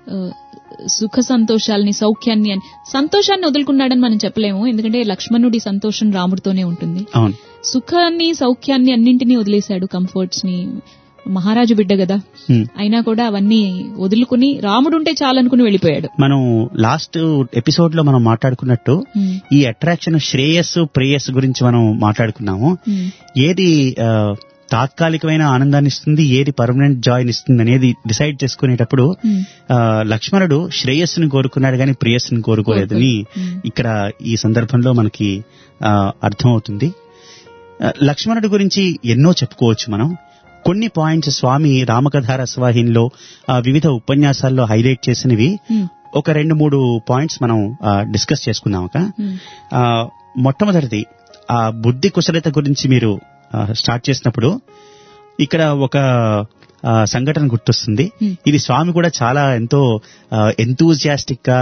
సుఖ సంతోషాలని, సౌఖ్యాన్ని అని సంతోషాన్ని వదులుకున్నాడని మనం చెప్పలేము. ఎందుకంటే లక్ష్మణుడి సంతోషం రాముడితోనే ఉంటుంది. సుఖాన్ని, సౌఖ్యాన్ని అన్నింటినీ వదిలేశాడు, కంఫర్ట్స్ ని. మహారాజు బిడ్డ కదా, అయినా కూడా అవన్నీ వదులుకుని రాముడు ఉంటే చాలనుకుని వెళ్ళిపోయాడు. మనం లాస్ట్ ఎపిసోడ్ లో మనం మాట్లాడుకున్నట్టు ఈ అట్రాక్షన్ శ్రేయస్సు, ప్రేయస్సు గురించి మనం మాట్లాడుకున్నాము. ఏది తాత్కాలికమైన ఆనందాన్ని ఇస్తుంది, ఏది పర్మనెంట్ జాయ్ ఇస్తుంది అనేది డిసైడ్ చేసుకునేటప్పుడు లక్ష్మణుడు శ్రేయస్సుని కోరుకున్నాడు కానీ ప్రేయస్సుని కోరుకోలేదని ఇక్కడ ఈ సందర్భంలో మనకి అర్థమవుతుంది. లక్ష్మణుడి గురించి ఎన్నో చెప్పుకోవచ్చు మనం. కొన్ని పాయింట్స్ స్వామి రామకథా రసవాహినిలో వివిధ ఉపన్యాసాల్లో హైలైట్ చేసినవి ఒక రెండు మూడు పాయింట్స్ మనం డిస్కస్ చేసుకుందాం. మొట్టమొదటిది ఆ బుద్ధి కుశలత గురించి మీరు స్టార్ట్ చేసినప్పుడు ఇక్కడ ఒక సంఘటన గుర్తొస్తుంది. ఇది స్వామి కూడా చాలా ఎంతో ఎంతూజియాస్టిక్ గా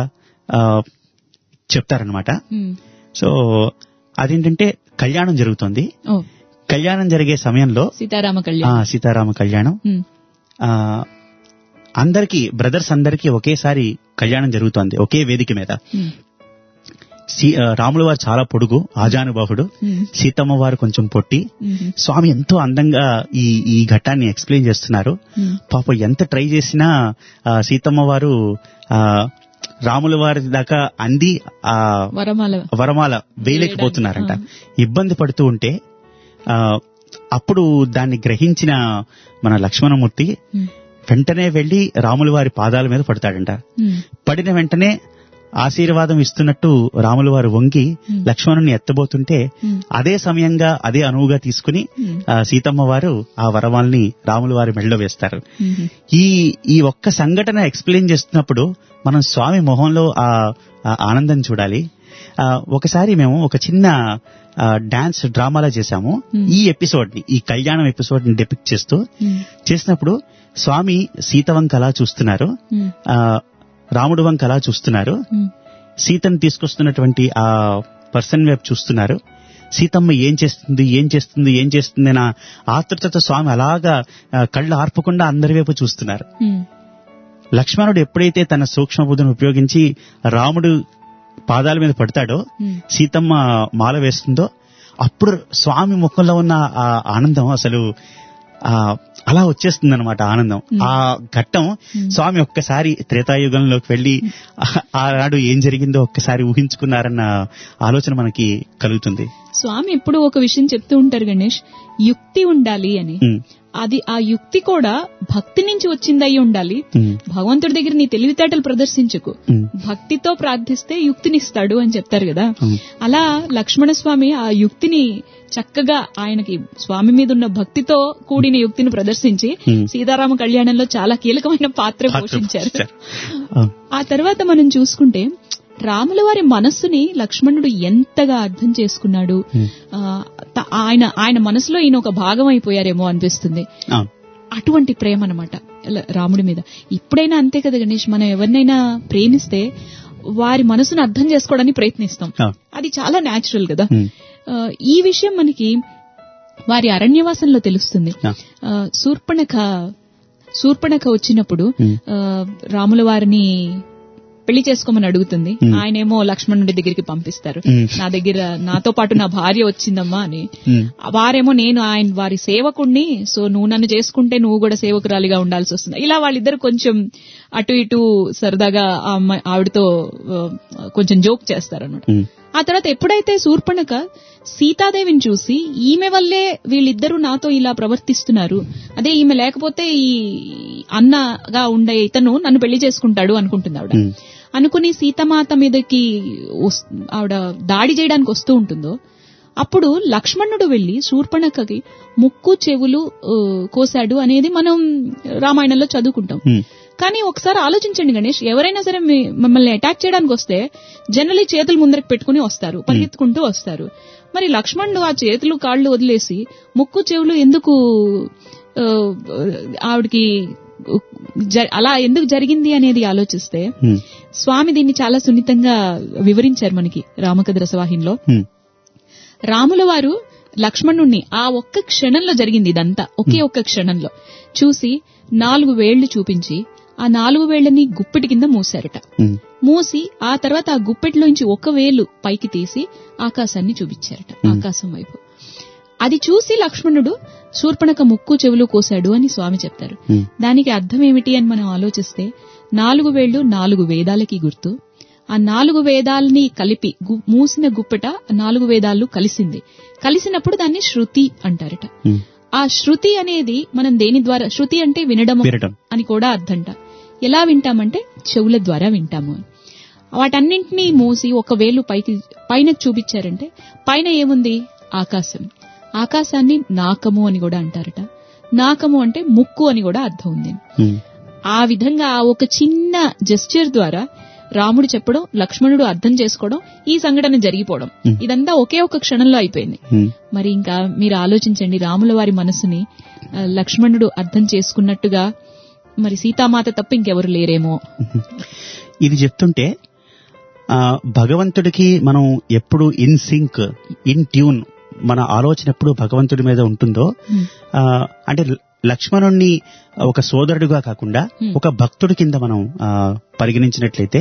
చెప్తారనమాట. సో అదేంటంటే కళ్యాణం జరుగుతుంది. కళ్యాణం జరిగే సమయంలో సీతారామ కళ్యాణం సీతారామ కళ్యాణం అందరికి బ్రదర్స్ అందరికి ఒకేసారి కళ్యాణం జరుగుతోంది ఒకే వేదిక మీద. రాముల వారు చాలా పొడుగు, ఆజానుబాహుడు, సీతమ్మ వారు కొంచెం పొట్టి. స్వామి ఎంతో అందంగా ఈ ఈ ఘట్టాన్ని ఎక్స్ప్లెయిన్ చేస్తున్నారు. పాప ఎంత ట్రై చేసినా సీతమ్మ వారు ఆ రాముల వారి దాకా అంది ఆ వరమాల వేయలేకపోతున్నారంట. ఇబ్బంది పడుతూ ఉంటే ఆ అప్పుడు దాన్ని గ్రహించిన మన లక్ష్మణమూర్తి వెంటనే వెళ్లి రాముల వారి పాదాల మీద పడతాడంట. పడిన వెంటనే ఆశీర్వాదం ఇస్తున్నట్టు రాముల వారు వంగి లక్ష్మణుని ఎత్తబోతుంటే అదే సమయంగా అదే అనువుగా తీసుకుని సీతమ్మ వారు ఆ వరమాల్ని రాముల వారి మెడలో వేస్తారు. ఈ ఈ ఒక్క సంఘటన ఎక్స్ప్లెయిన్ చేస్తున్నప్పుడు మనం స్వామి మొహంలో ఆ ఆనందం చూడాలి. ఆ, ఒకసారి మేము ఒక చిన్న డాన్స్ డ్రామాలా చేశాము. ఈ ఎపిసోడ్ ని, ఈ కళ్యాణం ఎపిసోడ్ ని డెపిక్ట్ చేస్తూ చేసినప్పుడు స్వామి సీత వంక అలా చూస్తున్నారు, ఆ రాముడు వంక అలా చూస్తున్నారు, సీతను తీసుకొస్తున్నటువంటి ఆ పర్సన్ వైపు చూస్తున్నారు. సీతమ్మ ఏం చేస్తుంది ఏం చేస్తుంది ఏం చేస్తుంది నా ఆతృతతో స్వామి అలాగా కళ్ళు ఆర్పకుండా అందరి వైపు చూస్తున్నారు. లక్ష్మణుడు ఎప్పుడైతే తన సూక్ష్మ బుద్ధిని ఉపయోగించి రాముడు పాదాల మీద పడతాడో, సీతమ్మ మాల వేస్తుందో, అప్పుడు స్వామి ముఖంలో ఉన్న ఆ ఆనందం అసలు ఆ అలా వచ్చేస్తుంది అనమాట. ఆనందం ఆ ఘట్టం స్వామి ఒక్కసారి త్రేతాయుగంలోకి వెళ్లి ఆనాడు ఏం జరిగిందో ఒక్కసారి ఊహించుకున్నారన్న ఆలోచన మనకి కలుగుతుంది. స్వామి ఎప్పుడు ఒక విషయం చెప్తూ ఉంటారు గణేష్, యుక్తి ఉండాలి అని. అది ఆ యుక్తి కూడా భక్తి నుంచి వచ్చిందయి ఉండాలి. భగవంతుడి దగ్గర నీ తెలివితేటలు ప్రదర్శించకు, భక్తితో ప్రార్థిస్తే యుక్తినిస్తాడు అని చెప్తారు కదా. అలా లక్ష్మణ స్వామి ఆ యుక్తిని చక్కగా ఆయనకి స్వామి మీద ఉన్న భక్తితో కూడిన యుక్తిని ప్రదర్శించి సీతారామ కళ్యాణంలో చాలా కీలకమైన పాత్ర పోషించారు. ఆ తర్వాత మనం చూసుకుంటే రాముల వారి మనస్సుని లక్ష్మణుడు ఎంతగా అర్థం చేసుకున్నాడు. ఆయన ఆయన మనసులో ఈయన ఒక భాగం అయిపోయారేమో అనిపిస్తుంది. అటువంటి ప్రేమ అన్నమాట రాముడి మీద. ఇప్పుడైనా అంతే కదా గణేష్, మనం ఎవరినైనా ప్రేమిస్తే వారి మనసును అర్థం చేసుకోవడానికి ప్రయత్నిస్తాం. అది చాలా న్యాచురల్ కదా. ఈ విషయం మనకి వారి అరణ్యవాసంలో తెలుస్తుంది. శూర్పణఖ శూర్పణఖ వచ్చినప్పుడు రాముల వారిని పెళ్లి చేసుకోమని అడుగుతుంది. ఆయనేమో లక్ష్మణుడి దగ్గరికి పంపిస్తారు. నా దగ్గర నాతో పాటు నా భార్య వచ్చిందమ్మా అని. వారేమో నేను ఆయన వారి సేవకుణ్ణి, సో నువ్వు నన్ను చేసుకుంటే నువ్వు కూడా సేవకురాలిగా ఉండాల్సి వస్తుంది. ఇలా వాళ్ళిద్దరు కొంచెం అటు ఇటు సరదాగా ఆవిడతో కొంచెం జోక్ చేస్తారన్నమాట. ఆ తర్వాత ఎప్పుడైతే శూర్పణఖ సీతాదేవిని చూసి ఈమె వల్లే వీళ్ళిద్దరూ నాతో ఇలా ప్రవర్తిస్తున్నారు, అదే ఈమె లేకపోతే ఈ అన్నగా ఉండే ఇతను నన్ను పెళ్లి చేసుకుంటాడు అనుకుంటుంది ఆవిడ. అనుకుని సీతమాత మీదకి ఆవిడ దాడి చేయడానికి వస్తూ ఉంటుందో అప్పుడు లక్ష్మణుడు వెళ్లి శూర్పణఖకి ముక్కు చెవులు కోసాడు అనేది మనం రామాయణంలో చదువుకుంటాం. కానీ ఒకసారి ఆలోచించండి గణేష్, ఎవరైనా సరే మిమ్మల్ని అటాక్ చేయడానికి వస్తే జనరలీ చేతులు ముందరకు పెట్టుకుని వస్తారు, పరిగెత్తుకుంటూ వస్తారు. మరి లక్ష్మణుడు ఆ చేతులు కాళ్ళు వదిలేసి ముక్కు చెవులు ఎందుకు ఆవిడికి అలా ఎందుకు జరిగింది అనేది ఆలోచిస్తే స్వామి దీన్ని చాలా సున్నితంగా వివరించారు మనకి రామకథ రసవాహినిలో. రాముల వారు లక్ష్మణుణ్ణి ఆ ఒక్క క్షణంలో జరిగింది, ఇదంతా ఒకే ఒక్క క్షణంలో చూసి నాలుగు వేళ్లు చూపించి ఆ నాలుగు వేళ్లని గుప్పెటి కింద మూసారట. మూసి ఆ తర్వాత ఆ గుప్పెటిలోంచి ఒక వేలు పైకి తీసి ఆకాశాన్ని చూపించారట, ఆకాశం వైపు. అది చూసి లక్ష్మణుడు శూర్పణఖ ముక్కు చెవులు కోశాడు అని స్వామి చెప్తారు. దానికి అర్థం ఏమిటి అని మనం ఆలోచిస్తే నాలుగు వేళ్లు నాలుగు వేదాలకి గుర్తు. ఆ నాలుగు వేదాలని కలిపి మూసిన గుప్పెట నాలుగు వేదాలు కలిసింది. కలిసినప్పుడు దాన్ని శృతి అంటారట. ఆ శృతి అనేది మనం దేని ద్వారా, శృతి అంటే వినడం అని కూడా అర్థంట. ఎలా వింటామంటే చెవుల ద్వారా వింటాము. వాటన్నింటినీ మూసి ఒక వేలు పైకి పైన చూపించారంటే పైన ఏముంది? ఆకాశం. ఆకాశాన్ని నాకము అని కూడా అంటారట. నాకము అంటే ముక్కు అని కూడా అర్థం ఉంది. ఆ విధంగా ఒక చిన్న జెస్చర్ ద్వారా రాముడు చెప్పడం, లక్ష్మణుడు అర్థం చేసుకోవడం, ఈ సంఘటన జరిగిపోవడం, ఇదంతా ఒకే ఒక క్షణంలో అయిపోయింది. మరి ఇంకా మీరు ఆలోచించండి, రాముల వారి మనసుని లక్ష్మణుడు అర్థం చేసుకున్నట్టుగా మరి సీతామాత తప్ప ఇంకెవరు లేరేమో. ఇది చెప్తుంటే భగవంతుడికి మనం ఎప్పుడు ఇన్ సింక్, ఇన్ ట్యూన్, మన ఆలోచన ఎప్పుడు భగవంతుడి మీద ఉంటుందో, అంటే లక్ష్మణుణ్ణి ఒక సోదరుడుగా కాకుండా ఒక భక్తుడి కింద మనం పరిగణించినట్లయితే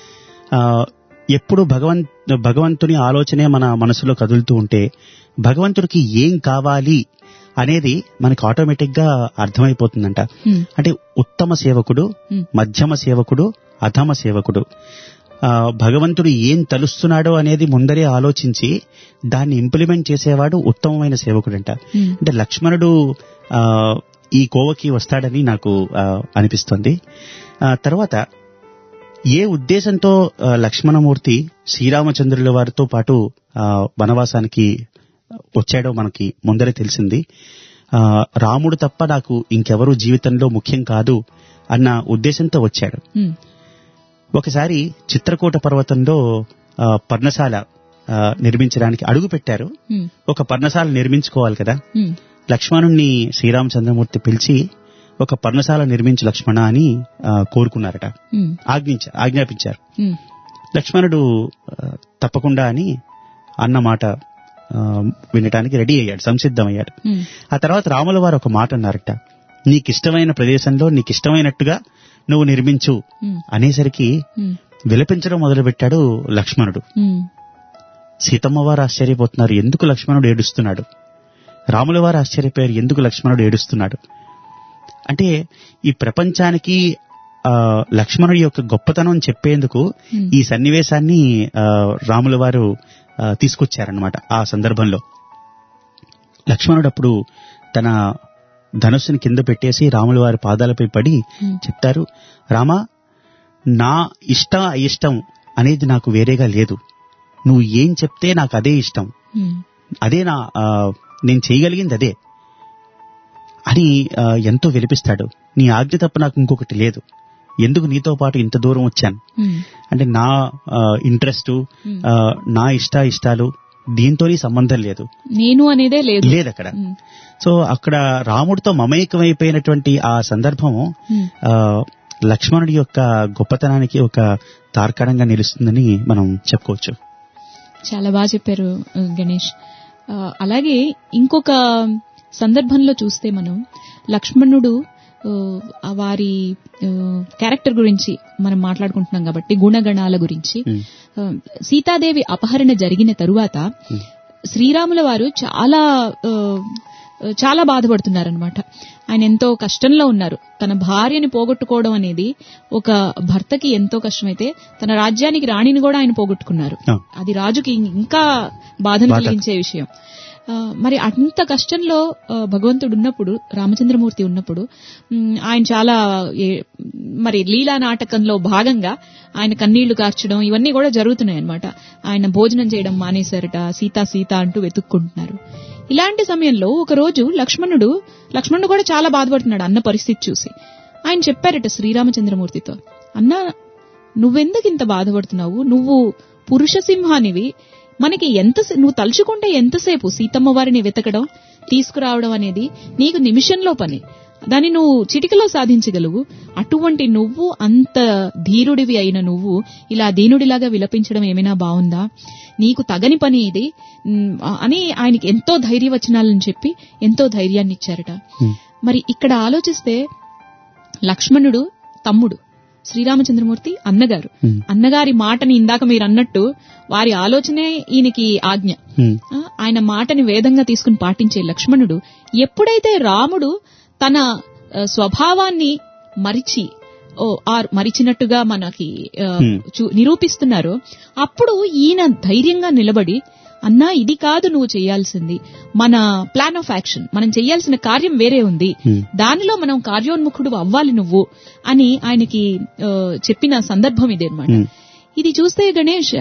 ఎప్పుడు భగవంత్ భగవంతుని ఆలోచనే మన మనసులో కదులుతూ ఉంటే భగవంతుడికి ఏం కావాలి అనేది మనకి ఆటోమేటిక్ గా అర్థమైపోతుందంట. అంటే ఉత్తమ సేవకుడు, మధ్యమ సేవకుడు, అధమ సేవకుడు. భగవంతుడు ఏం తలుస్తున్నాడో అనేది ముందరే ఆలోచించి దాన్ని ఇంప్లిమెంట్ చేసేవాడు ఉత్తమమైన సేవకుడంట. అంటే లక్ష్మణుడు ఆ ఈ కోవకి వస్తాడని నాకు అనిపిస్తుంది. తర్వాత ఏ ఉద్దేశంతో లక్ష్మణమూర్తి శ్రీరామచంద్రుల వారితో పాటు వనవాసానికి వచ్చాడో మనకి ముందరే తెలిసింది. రాముడు తప్ప నాకు ఇంకెవరూ జీవితంలో ముఖ్యం కాదు అన్న ఉద్దేశంతో వచ్చాడు. ఒకసారి చిత్రకూట పర్వతంలో ఆ, పర్ణశాల ఆ, నిర్మించడానికి అడుగు పెట్టారు. ఉమ్, ఒక పర్ణశాల నిర్మించుకోవాలి కదా. ఉమ్, లక్ష్మణుణ్ణి శ్రీరామచంద్రమూర్తి పిలిచి ఒక పర్ణశాల నిర్మించు లక్ష్మణ అని ఆ, కోరుకున్నారట. ఉమ్, ఆజ్ఞించ ఆజ్ఞాపించారు. ఉమ్, లక్ష్మణుడు ఆ, తప్పకుండా అని అన్న మాట ఆ, వినటానికి రెడీ అయ్యాడు, సంసిద్ధమయ్యాడు. ఉమ్, ఆ తర్వాత రాముల వారు ఒక మాట అన్నారట, నీకిష్టమైన ప్రదేశంలో నీకిష్టమైనట్టుగా నువ్వు నిర్మించు ఉమ్, అనేసరికి ఉమ్, విలపించడం మొదలుపెట్టాడు లక్ష్మణుడు. ఉమ్, సీతమ్మ వారు ఆశ్చర్యపోతున్నారు, ఎందుకు లక్ష్మణుడు ఏడుస్తున్నాడు. రాముల వారు ఆశ్చర్యపోయారు, ఎందుకు లక్ష్మణుడు ఏడుస్తున్నాడు. అంటే ఈ ప్రపంచానికి ఆ లక్ష్మణుడి యొక్క గొప్పతనం చెప్పేందుకు Hmm. ఈ సన్నివేశాన్ని ఆ, రాముల వారు ఆ, తీసుకొచ్చారన్నమాట. ఆ సందర్భంలో లక్ష్మణుడు అప్పుడు తన ధనుస్సుని కింద పెట్టేసి రాముల వారి పాదాలపై పడి Hmm. చెప్తారు, రామా, నా ఇష్ట అయిష్టం అనేది నాకు వేరేగా లేదు. నువ్వు ఏం చెప్తే నాకు అదే ఇష్టం, ఉమ్, అదే నా ఆ, నేను చేయగలిగింది అదే అని ఆ, ఎంతో విలిపిస్తాడు. నీ ఆజ్ఞ తప్ప నాకు ఇంకొకటి లేదు, ఎందుకు నీతో పాటు ఇంత దూరం వచ్చాను ఉమ్, అంటే నా ఇంట్రెస్ట్, Hmm. నా ఇష్ట ఇష్టాలు దీంతోని సంబంధం లేదు నేను అనేదే లేదు. లేదు అక్కడ. ఉమ్, సో అక్కడ రాముడితో మమేకమైపోయినటువంటి ఆ సందర్భం ఉమ్, ఆ, లక్ష్మణుడి యొక్క గొప్పతనానికి ఒక తార్కాణంగా నిలుస్తుందని మనం చెప్పుకోవచ్చు. చాలా బాగా చెప్పారు ఆ, గణేష్. ఆ, అలాగే ఇంకొక సందర్భంలో చూస్తే మనం లక్ష్మణుడు ఆ, ఆ వారి ఆ, క్యారెక్టర్ గురించి మనం మాట్లాడుకుంటున్నాం కాబట్టి గుణగణాల గురించి. ఉమ్, ఆ, సీతాదేవి అపహరణ జరిగిన తరువాత ఉమ్, శ్రీరాముల వారు చాలా ఆ, చాలా బాధపడుతున్నారనమాట. ఆయన ఎంతో కష్టంలో ఉన్నారు. తన భార్యని పోగొట్టుకోవడం అనేది ఒక భర్తకి ఎంతో కష్టమైతే తన రాజ్యానికి రాణిని కూడా ఆయన పోగొట్టుకున్నారు. ఆ, అది రాజుకి ఇం- ఇంకా బాధను బాధ. కలిగించే విషయం. ఆ, మరి అంత కష్టంలో ఆ, భగవంతుడు ఉన్నప్పుడు, రామచంద్రమూర్తి ఉన్నప్పుడు ఉమ్, ఆయన చాలా ఏ- మరి లీలా నాటకంలో భాగంగా ఆయన కన్నీళ్లు కార్చడం ఇవన్నీ కూడా జరుగుతున్నాయి అన్నమాట. ఆయన భోజనం చేయడం మానేశారట, సీతా సీత అంటూ వెతుక్కుంటున్నారు. ఇలాంటి సమయంలో ఒక రోజు లక్ష్మణుడు లక్ష్మణుడు కూడా చాలా బాధపడుతున్నాడు అన్న పరిస్థితి చూసి. ఆయన చెప్పారట శ్రీరామచంద్రమూర్తితో, అన్నా, నువ్వెందుకు ఇంత బాధపడుతున్నావు? నువ్వు పురుష సింహానివి. మనకి ఎంత నువ్వు తలుచుకుంటే ఎంతసేపు సీతమ్మ వారిని వెతకడం, తీసుకురావడం అనేది నీకు నిమిషంలో పని. దాన్ని నువ్వు చిటికలో సాధించగలవు. అటువంటి నువ్వు, అంత ధీరుడివి అయిన నువ్వు ఇలా దీనుడిలాగా విలపించడం ఏమైనా బావుందా? నీకు తగని పని ఇది ఉమ్, అని ఆయనకి ఎంతో ధైర్యవచనాలను చెప్పి ఎంతో ధైర్యాన్ని ఇచ్చారట. ఉమ్, మరి ఇక్కడ ఆలోచిస్తే లక్ష్మణుడు తమ్ముడు, శ్రీరామచంద్రమూర్తి అన్నగారు. ఉమ్, అన్నగారి మాటని ఇందాక మీరు అన్నట్టు వారి ఆలోచనే ఈయనకి ఆజ్ఞ. ఉమ్, ఆ, ఆయన మాటని వేదంగా తీసుకుని పాటించే లక్ష్మణుడు ఎప్పుడైతే రాముడు తన ఆ, స్వభావాన్ని మరిచి ఓ ఆర్ మరిచినట్టుగా మనకి ఆ, Hmm. చూ- నిరూపిస్తున్నారో అప్పుడు ఈయన ధైర్యంగా నిలబడి, అన్నా, ఇది కాదు నువ్వు చేయాల్సింది, మన ప్లాన్ ఆఫ్ యాక్షన్, మనం చేయాల్సిన కార్యం వేరే ఉంది, ఉమ్, దానిలో మనం కార్యోన్ముఖుడు అవ్వాలి నువ్వు అని ఆయనకి ఆ, చెప్పిన సందర్భం ఇదే అన్నమాట. ఉమ్, ఇది చూస్తే గణేష్,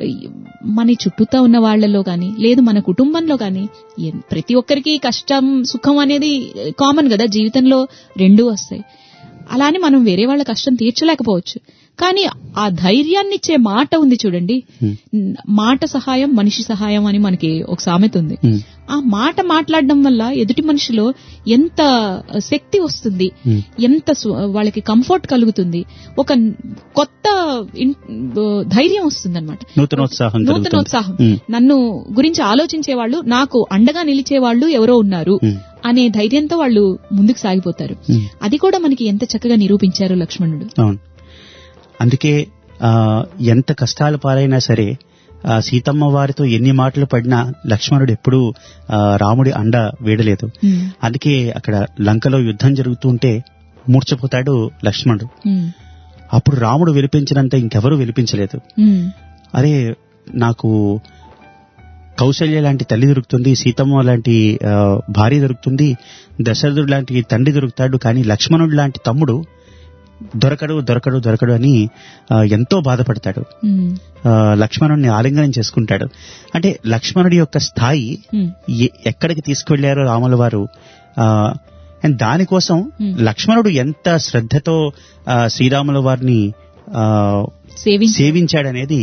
మన చుట్టూతా ఉన్న వాళ్లలో గాని లేదు మన కుటుంబంలో గాని ఎన్- ప్రతి ఒక్కరికి కష్టం సుఖం అనేది కామన్ కదా, జీవితంలో రెండూ వస్తాయి. అలానే మనం వేరే వాళ్ళ కష్టం తీర్చలేకపోవచ్చు, కానీ ఆ ధైర్యాన్ని ఇచ్చే మాట ఉంది చూడండి. ఉమ్, మాట సహాయం మనిషి సహాయం అని మనకి ఒక సామెత ఉంది. ఉమ్, ఆ మాట మాట్లాడడం వల్ల ఎదుటి మనిషిలో ఎంత శక్తి వస్తుంది, ఉమ్, ఎంత సు- వాళ్ళకి కంఫర్ట్ కలుగుతుంది, ఒక కొత్త ఇన్- ధైర్యం వస్తుంది అనమాట, నూతనోత్సాహం కలుగుతుంది. నూతనోత్సాహం. ఉమ్, నన్ను గురించి ఆలోచించే వాళ్ళు, నాకు అండగా నిలిచే వాళ్ళు ఎవరో ఉన్నారు ఉమ్, అనే ధైర్యంతో వాళ్ళు ముందుకు సాగిపోతారు. ఉమ్. అది కూడా మనకి ఎంత చక్కగా నిరూపించారు లక్ష్మణుడు. అవును. అందుకే ఆ, ఎంత కష్టాలు పాలైనా సరే ఆ, సీతమ్మ వారితో ఎన్ని మాటలు పడినా లక్ష్మణుడు ఎప్పుడూ ఆ, రాముడి అండ వీడలేదు. ఉమ్, అందుకే అక్కడ లంకలో యుద్ధం జరుగుతుంటే మూర్ఛపోతాడు లక్ష్మణుడు. ఉమ్, అప్పుడు రాముడు విలిపించినంత ఇంకెవరూ విలిపించలేదు. ఉమ్, అరే, నాకు కౌశల్య లాంటి తల్లి దొరుకుతుంది, సీతమ్మ లాంటి ఆ, భార్య దొరుకుతుంది, దశరథుడు లాంటి తండ్రి దొరుకుతాడు, కానీ లక్ష్మణుడు లాంటి తమ్ముడు దొరకడు దొరకడు దొరకడు అని ఆ, ఎంతో బాధపడతాడు. ఉమ్, ఆ, లక్ష్మణుడిని ఆలింగనం చేసుకుంటాడు. అంటే లక్ష్మణుడి యొక్క స్థాయి ఉమ్, ఎ- ఎక్కడికి తీసుకెళ్లారో రాముల వారు, ఆ, అండ్ దానికోసం Hmm. లక్ష్మణుడు ఎంత శ్రద్ధతో ఆ, శ్రీరాముల వారిని ఆ, సేవించి సేవించాడనేది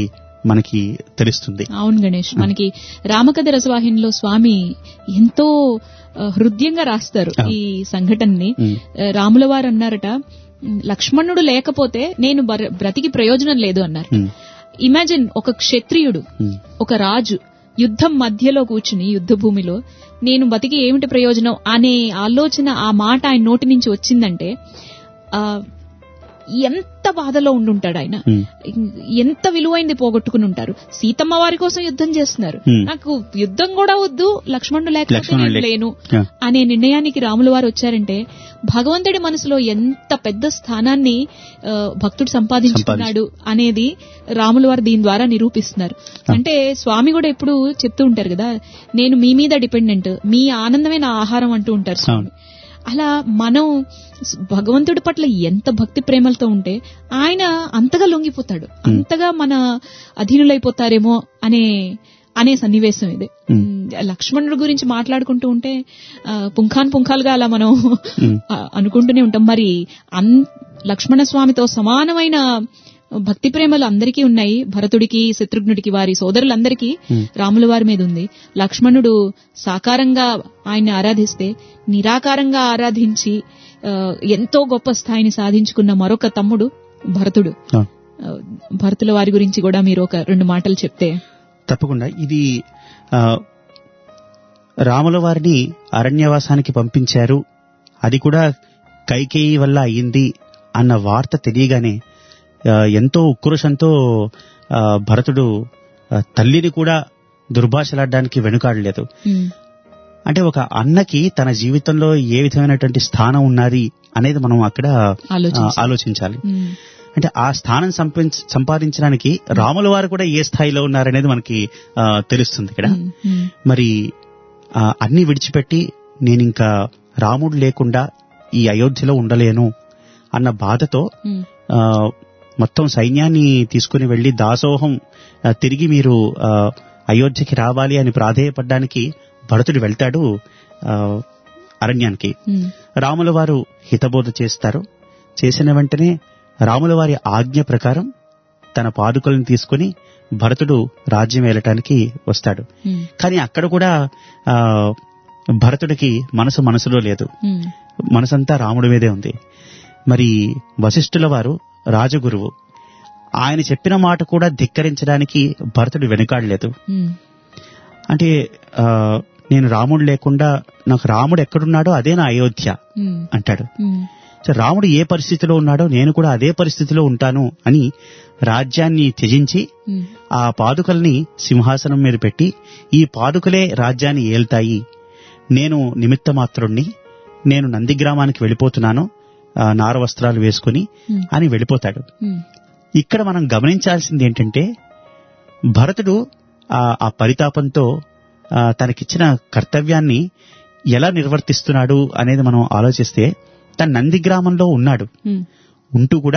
మనకి తెలుస్తుంది. అవును గణేష్, మనకి రామకథ రసవాహినిలో స్వామి ఎంతో హృదయంగా రాస్తారు ఈ సంఘటనని. రాముల వారు అన్నారట, లక్ష్మణుడు లేకపోతే నేను బ్రతికి ప్రయోజనం లేదు అన్నారు. ఇమాజిన్, ఒక క్షత్రియుడు, ఒక రాజు యుద్ధం మధ్యలో కూర్చుని యుద్ధ భూమిలో నేను బతికి ఏమిటి ప్రయోజనం అనే ఆలోచన, ఆ మాట ఆయన నోటి నుంచి వచ్చిందంటే ఆ ఎంత బాధలో ఉండుంటాడు ఆయన, ఎంత విలువైంది పోగొట్టుకుని ఉంటారు. సీతమ్మ వారి కోసం యుద్ధం చేస్తున్నారు, నాకు యుద్ధం కూడా వద్దు, లక్ష్మణుడు లేకపోతే నేను లేను అనే నిర్ణయానికి రాముల వారు వచ్చారంటే భగవంతుడి మనసులో ఎంత పెద్ద స్థానాన్ని భక్తుడు సంపాదించుకున్నాడు అనేది రాముల వారు దీని ద్వారా నిరూపిస్తున్నారు. అంటే స్వామి కూడా ఎప్పుడు చెప్తూ ఉంటారు కదా, నేను మీ మీద డిపెండెంట్, మీ ఆనందమే నా ఆహారం అంటూ ఉంటారు స్వామి. అలా మనం భగవంతుడి పట్ల ఎంత భక్తి ప్రేమలతో ఉంటే ఆయన అంతగా లొంగిపోతాడు, అంతగా మన అధీనులైపోతారేమో అనే అనే సన్నివేశం ఇది. లక్ష్మణుడి గురించి మాట్లాడుకుంటూ ఉంటే పుంఖాన్ పుంఖాలుగా అలా మనం అనుకుంటూనే ఉంటాం. మరి అన్ లక్ష్మణ స్వామితో సమానమైన భక్తి ప్రేమలు అందరికీ ఉన్నాయి. భరతుడికి, శత్రుఘ్నుడికి, వారి సోదరులందరికీ రాముల వారి మీద ఉంది. లక్ష్మణుడు సాకారంగా ఆయన్ని ఆరాధిస్తే, నిరాకారంగా ఆరాధించి ఎంతో గొప్ప స్థాయిని సాధించుకున్న మరొక తమ్ముడు భరతుడు. భరతుల వారి గురించి కూడా మీరు ఒక రెండు మాటలు చెప్తే. తప్పకుండా. ఇది రాముల వారిని అరణ్యవాసానికి పంపించారు, అది కూడా కైకేయి వల్ల అయ్యింది అన్న వార్త తెలియగానే ఎంతో ఉక్రోషంతో భరతుడు తల్లిని కూడా దుర్భాషలాడడానికి వెనుకాడలేదు. అంటే ఒక అన్నకి తన జీవితంలో ఏ విధమైనటువంటి స్థానం ఉన్నది అనేది మనం అక్కడ ఆలోచించాలి. అంటే ఆ స్థానం సంపాదించడానికి రాముల వారు కూడా ఏ స్థాయిలో ఉన్నారనేది మనకి తెలుస్తుంది ఇక్కడ. మరి అన్ని విడిచిపెట్టి నేనింకా రాముడు లేకుండా ఈ అయోధ్యలో ఉండలేను అన్న బాధతో మొత్తం సైన్యాన్ని తీసుకుని వెళ్లి దాసోహం తిరిగి మీరు అయోధ్యకి రావాలి అని ప్రాధేయపడ్డానికి భరతుడు వెళ్తాడు అరణ్యానికి. రాముల వారు హితబోధ చేస్తారు. చేసిన వెంటనే రాముల వారి ఆజ్ఞ ప్రకారం తన పాదుకలను తీసుకుని భరతుడు రాజ్యం ఏలటానికి వస్తాడు. కానీ అక్కడ కూడా ఆ భరతుడికి మనసు మనసులో లేదు, మనసంతా రాముడి మీదే ఉంది. మరి వశిష్ఠుల వారు రాజగురువు, ఆయన చెప్పిన మాట కూడా ధిక్కరించడానికి భరతుడు వెనుకాడలేదు. అంటే ఆ నేను రాముడు లేకుండా, నాకు రాముడు ఎక్కడున్నాడో అదే నా అయోధ్య అంటాడు. రాముడు ఏ పరిస్థితిలో ఉన్నాడో నేను కూడా అదే పరిస్థితిలో ఉంటాను అని రాజ్యాన్ని త్యజించి ఆ పాదుకల్ని సింహాసనం మీద పెట్టి, ఈ పాదుకలే రాజ్యాన్ని ఏల్తాయి, నేను నిమిత్త మాత్రుణ్ణి, నేను నందిగ్రామానికి వెళ్ళిపోతున్నాను నార వస్త్రాలు వేసుకుని అని వెళ్ళిపోతాడు. ఇక్కడ మనం గమనించాల్సింది ఏంటంటే, భరతుడు ఆ పరితాపంతో తనకిచ్చిన కర్తవ్యాన్ని ఎలా నిర్వర్తిస్తున్నాడు అనేది మనం ఆలోచిస్తే, తన నందిగ్రామంలో ఉన్నాడు, ఉంటూ కూడా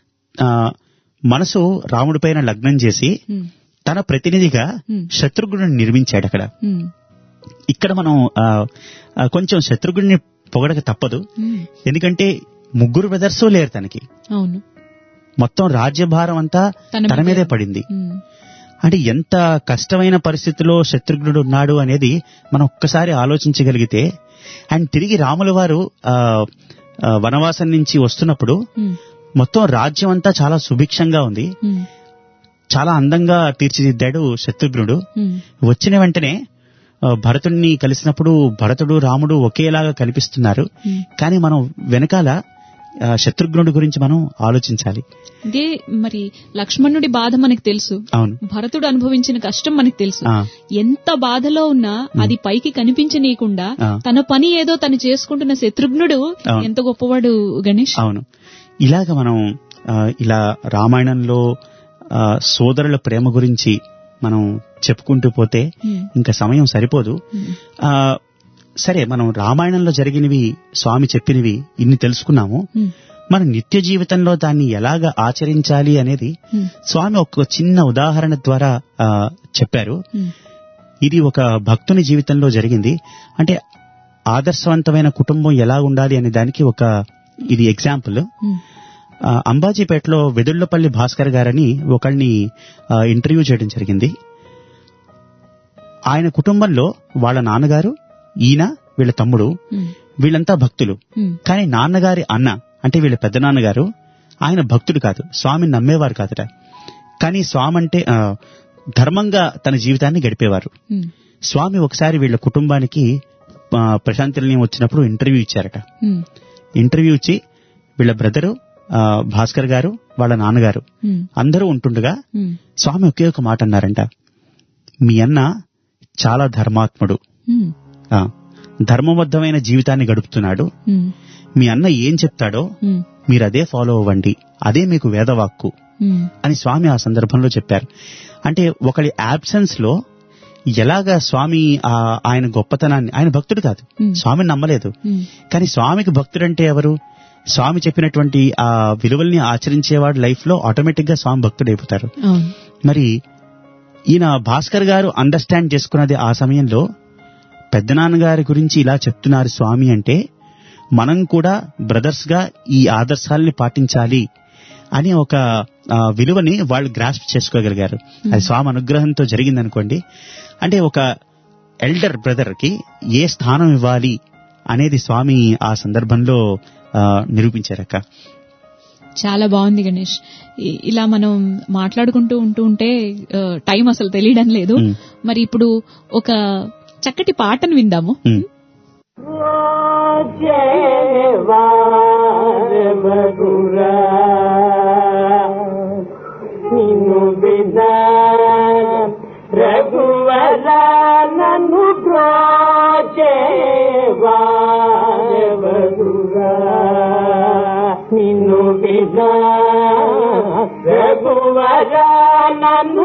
మనసు రాముడి పైన లగ్నం చేసి తన ప్రతినిధిగా శత్రుఘ్నుడిని నిర్మించాడు అక్కడ. ఇక్కడ మనం కొంచెం శత్రుఘ్నుడిని పొగడక తప్పదు, ఎందుకంటే ముగ్గురు బ్రదర్స్ లేరు తనకి, మొత్తం రాజ్యభారం అంతా తన మీదే పడింది. అంటే ఎంత కష్టమైన పరిస్థితిలో శత్రుఘ్నుడు ఉన్నాడు అనేది మనం ఒక్కసారి ఆలోచించగలిగితే, అండ్ తిరిగి రాముల వారు ఆ వనవాసం నుంచి వస్తున్నప్పుడు మొత్తం రాజ్యం అంతా చాలా సుభిక్షంగా ఉంది, చాలా అందంగా తీర్చిదిద్దాడు శత్రుఘ్నుడు. వచ్చిన వెంటనే భరతుడిని కలిసినప్పుడు భరతుడు రాముడు ఒకేలాగా కనిపిస్తున్నారు, కానీ మనం వెనకాల శత్రుఘ్నుడి గురించి మనం ఆలోచించాలి. ఇదే మరి లక్ష్మణుడి బాధ మనకు తెలుసు, భరతుడు అనుభవించిన కష్టం మనకు తెలుసు. ఎంత బాధలో ఉన్నా అది పైకి కనిపించనీయకుండా తన పని ఏదో తను చేసుకుంటున్న శత్రుఘ్నుడు ఎంత గొప్పవాడు గణేష్. అవును, ఇలాగ మనం ఇలా రామాయణంలో సోదరుల ప్రేమ గురించి మనం చెప్పుకుంటూ పోతే ఇంకా సమయం సరిపోదు. ఆ సరే, మనం రామాయణంలో జరిగినవి, స్వామి చెప్పినవి ఇన్ని తెలుసుకున్నాము. మన నిత్య జీవితంలో దాన్ని ఎలాగ ఆచరించాలి అనేది స్వామి ఒక చిన్న ఉదాహరణ ద్వారా చెప్పారు. ఇది ఒక భక్తుని జీవితంలో జరిగింది. అంటే ఆదర్శవంతమైన కుటుంబం ఎలా ఉండాలి అనే దానికి ఒక ఇది ఎగ్జాంపుల్. అంబాజీపేటలో వెదుళ్లపల్లి భాస్కర్ గారని ఒకళ్ళని ఇంటర్వ్యూ చేయడం జరిగింది. ఆయన కుటుంబంలో వాళ్ళ నాన్నగారు, ఈయన, వీళ్ళ తమ్ముడు, వీళ్ళంతా భక్తులు. కానీ నాన్నగారి అన్న అంటే వీళ్ళ పెద్ద నాన్నగారు ఆయన భక్తుడు కాదు, స్వామిని నమ్మేవారు కాదట. కానీ స్వామి అంటే ధర్మంగా తన జీవితాన్ని గడిపేవారు. స్వామి ఒకసారి వీళ్ళ కుటుంబానికి ప్రశాంతి నిలయం వచ్చినప్పుడు ఇంటర్వ్యూ ఇచ్చారట. ఇంటర్వ్యూ ఇచ్చి వీళ్ళ బ్రదరు భాస్కర్ గారు, వాళ్ళ నాన్నగారు అందరూ ఉంటుండగా స్వామి ఒకే ఒక మాట అన్నారంట, మీ అన్న చాలా ధర్మాత్ముడు, ధర్మబద్ధమైన జీవితాన్ని గడుపుతున్నాడు. మీ అన్న ఏం చెప్తాడో మీరు అదే ఫాలో అవ్వండి, అదే మీకు వేదవాక్కు అని స్వామి ఆ సందర్భంలో చెప్పారు. అంటే ఒకరి యాబ్సెన్స్ లో ఎలాగా స్వామి ఆయన గొప్పతనాన్ని, ఆయన భక్తుడు కాదు, స్వామిని నమ్మలేదు, కానీ స్వామికి భక్తుడంటే ఎవరు? స్వామి చెప్పినటువంటి ఆ విలువల్ని ఆచరించేవాడు లైఫ్ లో ఆటోమేటిక్ గా స్వామి భక్తుడైపోతారు. మరి ఈయన భాస్కర్ గారు అండర్స్టాండ్ చేసుకున్నది ఆ సమయంలో, పెద్దనాన్నగారి గురించి ఇలా చెప్తున్నారు స్వామి అంటే మనం కూడా బ్రదర్స్ గా ఈ ఆదర్శాలని పాటించాలి అని ఒక విలువని వాళ్ళు గ్రాస్ప్ చేసుకోగలిగారు. అది స్వామి అనుగ్రహంతో జరిగిందనుకోండి. అంటే ఒక ఎల్డర్ బ్రదర్ కి ఏ స్థానం ఇవ్వాలి అనేది స్వామి ఆ సందర్భంలో నిరూపించారక్క. చాలా బాగుంది గణేష్. ఇలా మనం మాట్లాడుకుంటూ ఉంటూ ఉంటే టైం అసలు తెలియడం లేదు. మరి ఇప్పుడు ఒక చక్కటి పాటను విందాము. రఘువరా నన్ను బ్రోచేవారవరురా నిన్ను వినా రఘువరా నన్ను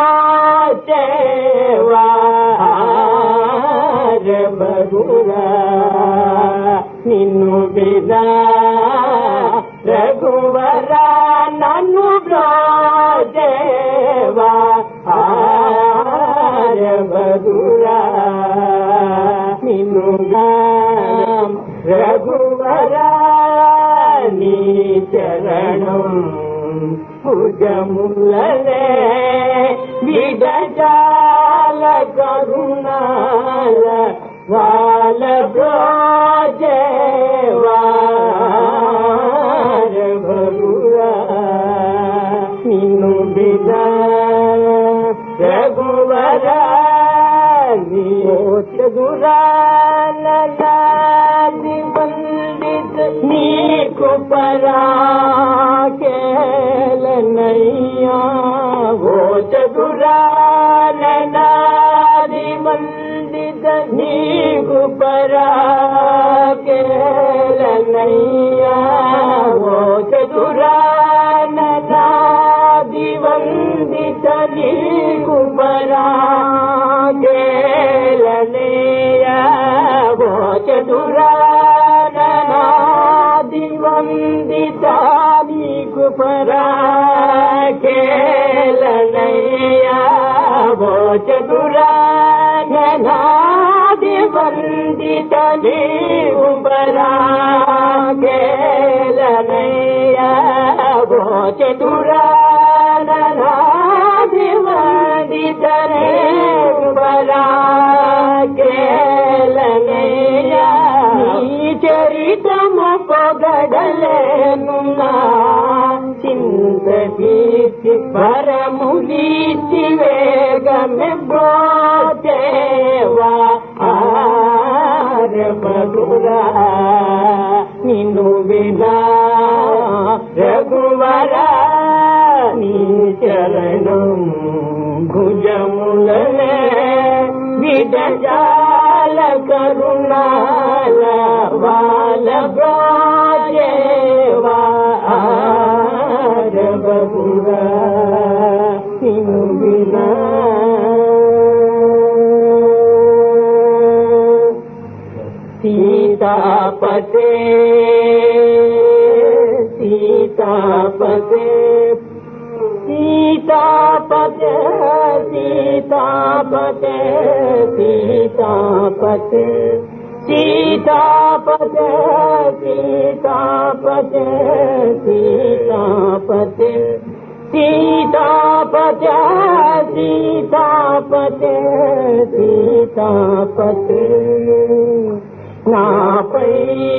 బ్రోచేవారవరురా నిన్ను వినా రఘువరా నన్ను బ్రోచేవా రఘువరా నిన్ను రఘువరా నీ చరణం భుజములనే విడజాల కరుణాల వాళ్ళ బ్రోజేవా రఘువరా నిన్ను విడా రఘువరా చదురాని వందిత నీకు పరాకేలనయ్యా ఓ చదురాని వందిత నీకు పరాకేలనయ్యా ఓ చదురాని వందిత నీకు పరాకేలనయ్యా ఓ చతురానాది వందిత నీకు పరాకేలనయ్యా ఓ చతురానాది వందిత నీకు పరాకేలనయ్యా ఓ చతురానాది వందిత నీకు పరాకేలనయ్యా నీ చరితము పొగడలేను నా చింత తీర్చి పరములీచి వేగమే బ్రోచేవా రఘువరా నిన్ను వినా రఘువరా నీ చరణం భుజములనే విడజాల కరుణాల వాళ్ళ బ్రోజేవా రఘువరా నిన్ను వినా సీతాపతే సీతాపతే సీతాపతే సీతాపతే సీతాపతే సీతాపతే సీతాపతే సీతాపతే సీతాపతే సీతాపతే సీతాపతే సీతాపతే నాపై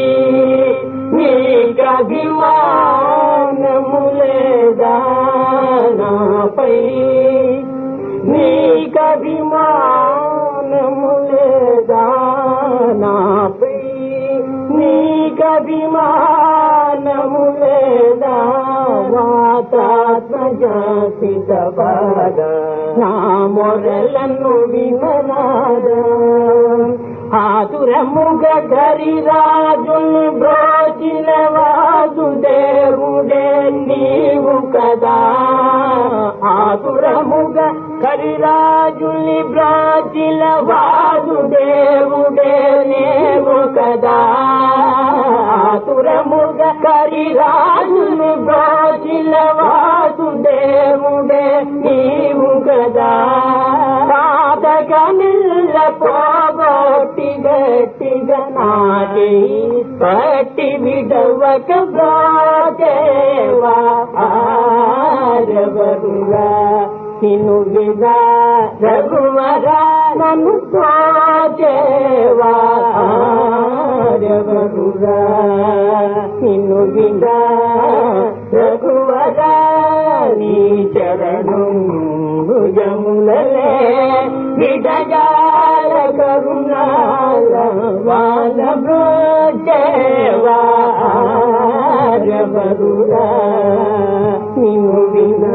నీకభిమానము లేదా నాపై నీకభిమానము లేదా నాపై నీకభిమానము లేదా వాతాత్మజాసితవాద నా మొరలను వినరాదా ఆతురముగ గరిరాజుని బ్రోచిన వాసుదేవుడే నీవు కదా ఆతురముగ గరిరాజుని బ్రోచిన వాసుదేవుడే నీవు కదా ఆతురముగ గరిరాజుని బ్రోచిన వాసుదేవుడే నీవు కదా పాదగనిల్ల పోగొట్టి గట్టిగా నాటి పట్టి విడవక బ్రాదేవా ఆరవరుగా నిన్ను విగా రఘువరా నన్ను బ్రాదేవా ఆరవరుగా నిన్ను విగా రఘువరా నీ చరణం భుజములలే విడజాల కరుణాల వాన బ్రోజేవారవరురా నిన్ను వినా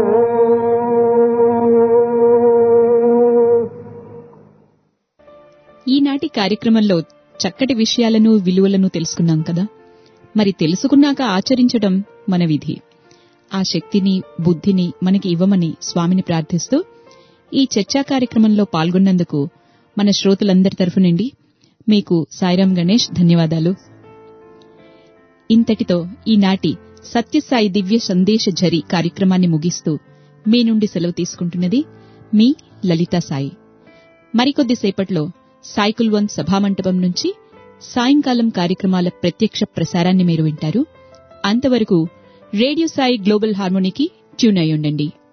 ఈనాటి కార్యక్రమంలో చక్కటి విషయాలను విలువలను తెలుసుకున్నాం కదా. మరి తెలుసుకున్నాక ఆచరించడం మన విధి. ఆ శక్తిని బుద్ధిని మనకి ఇవ్వమని స్వామిని ప్రార్థిస్తూ ఈ చర్చా కార్యక్రమంలో పాల్గొన్నందుకు మన శ్రోతలందరి తరఫు నుండి మీకు సాయిరాం గణేష్ ధన్యవాదాలు. ఇంతటితో ఈనాటి సత్యసాయి దివ్య సందేశ ఝరి కార్యక్రమాన్ని ముగిస్తూ మీ నుండి సెలవు తీసుకుంటున్నది మీ లలితా సాయి. మరికొద్దిసేపట్లో సాయికుల్వన్ సభామంటపం నుంచి సాయంకాలం కార్యక్రమాల ప్రత్యక్ష ప్రసారాన్ని మీరు వింటారు. అంతవరకు రేడియో సాయి గ్లోబల్ హార్మోనీకి ట్యూన్ అయి ఉండండి.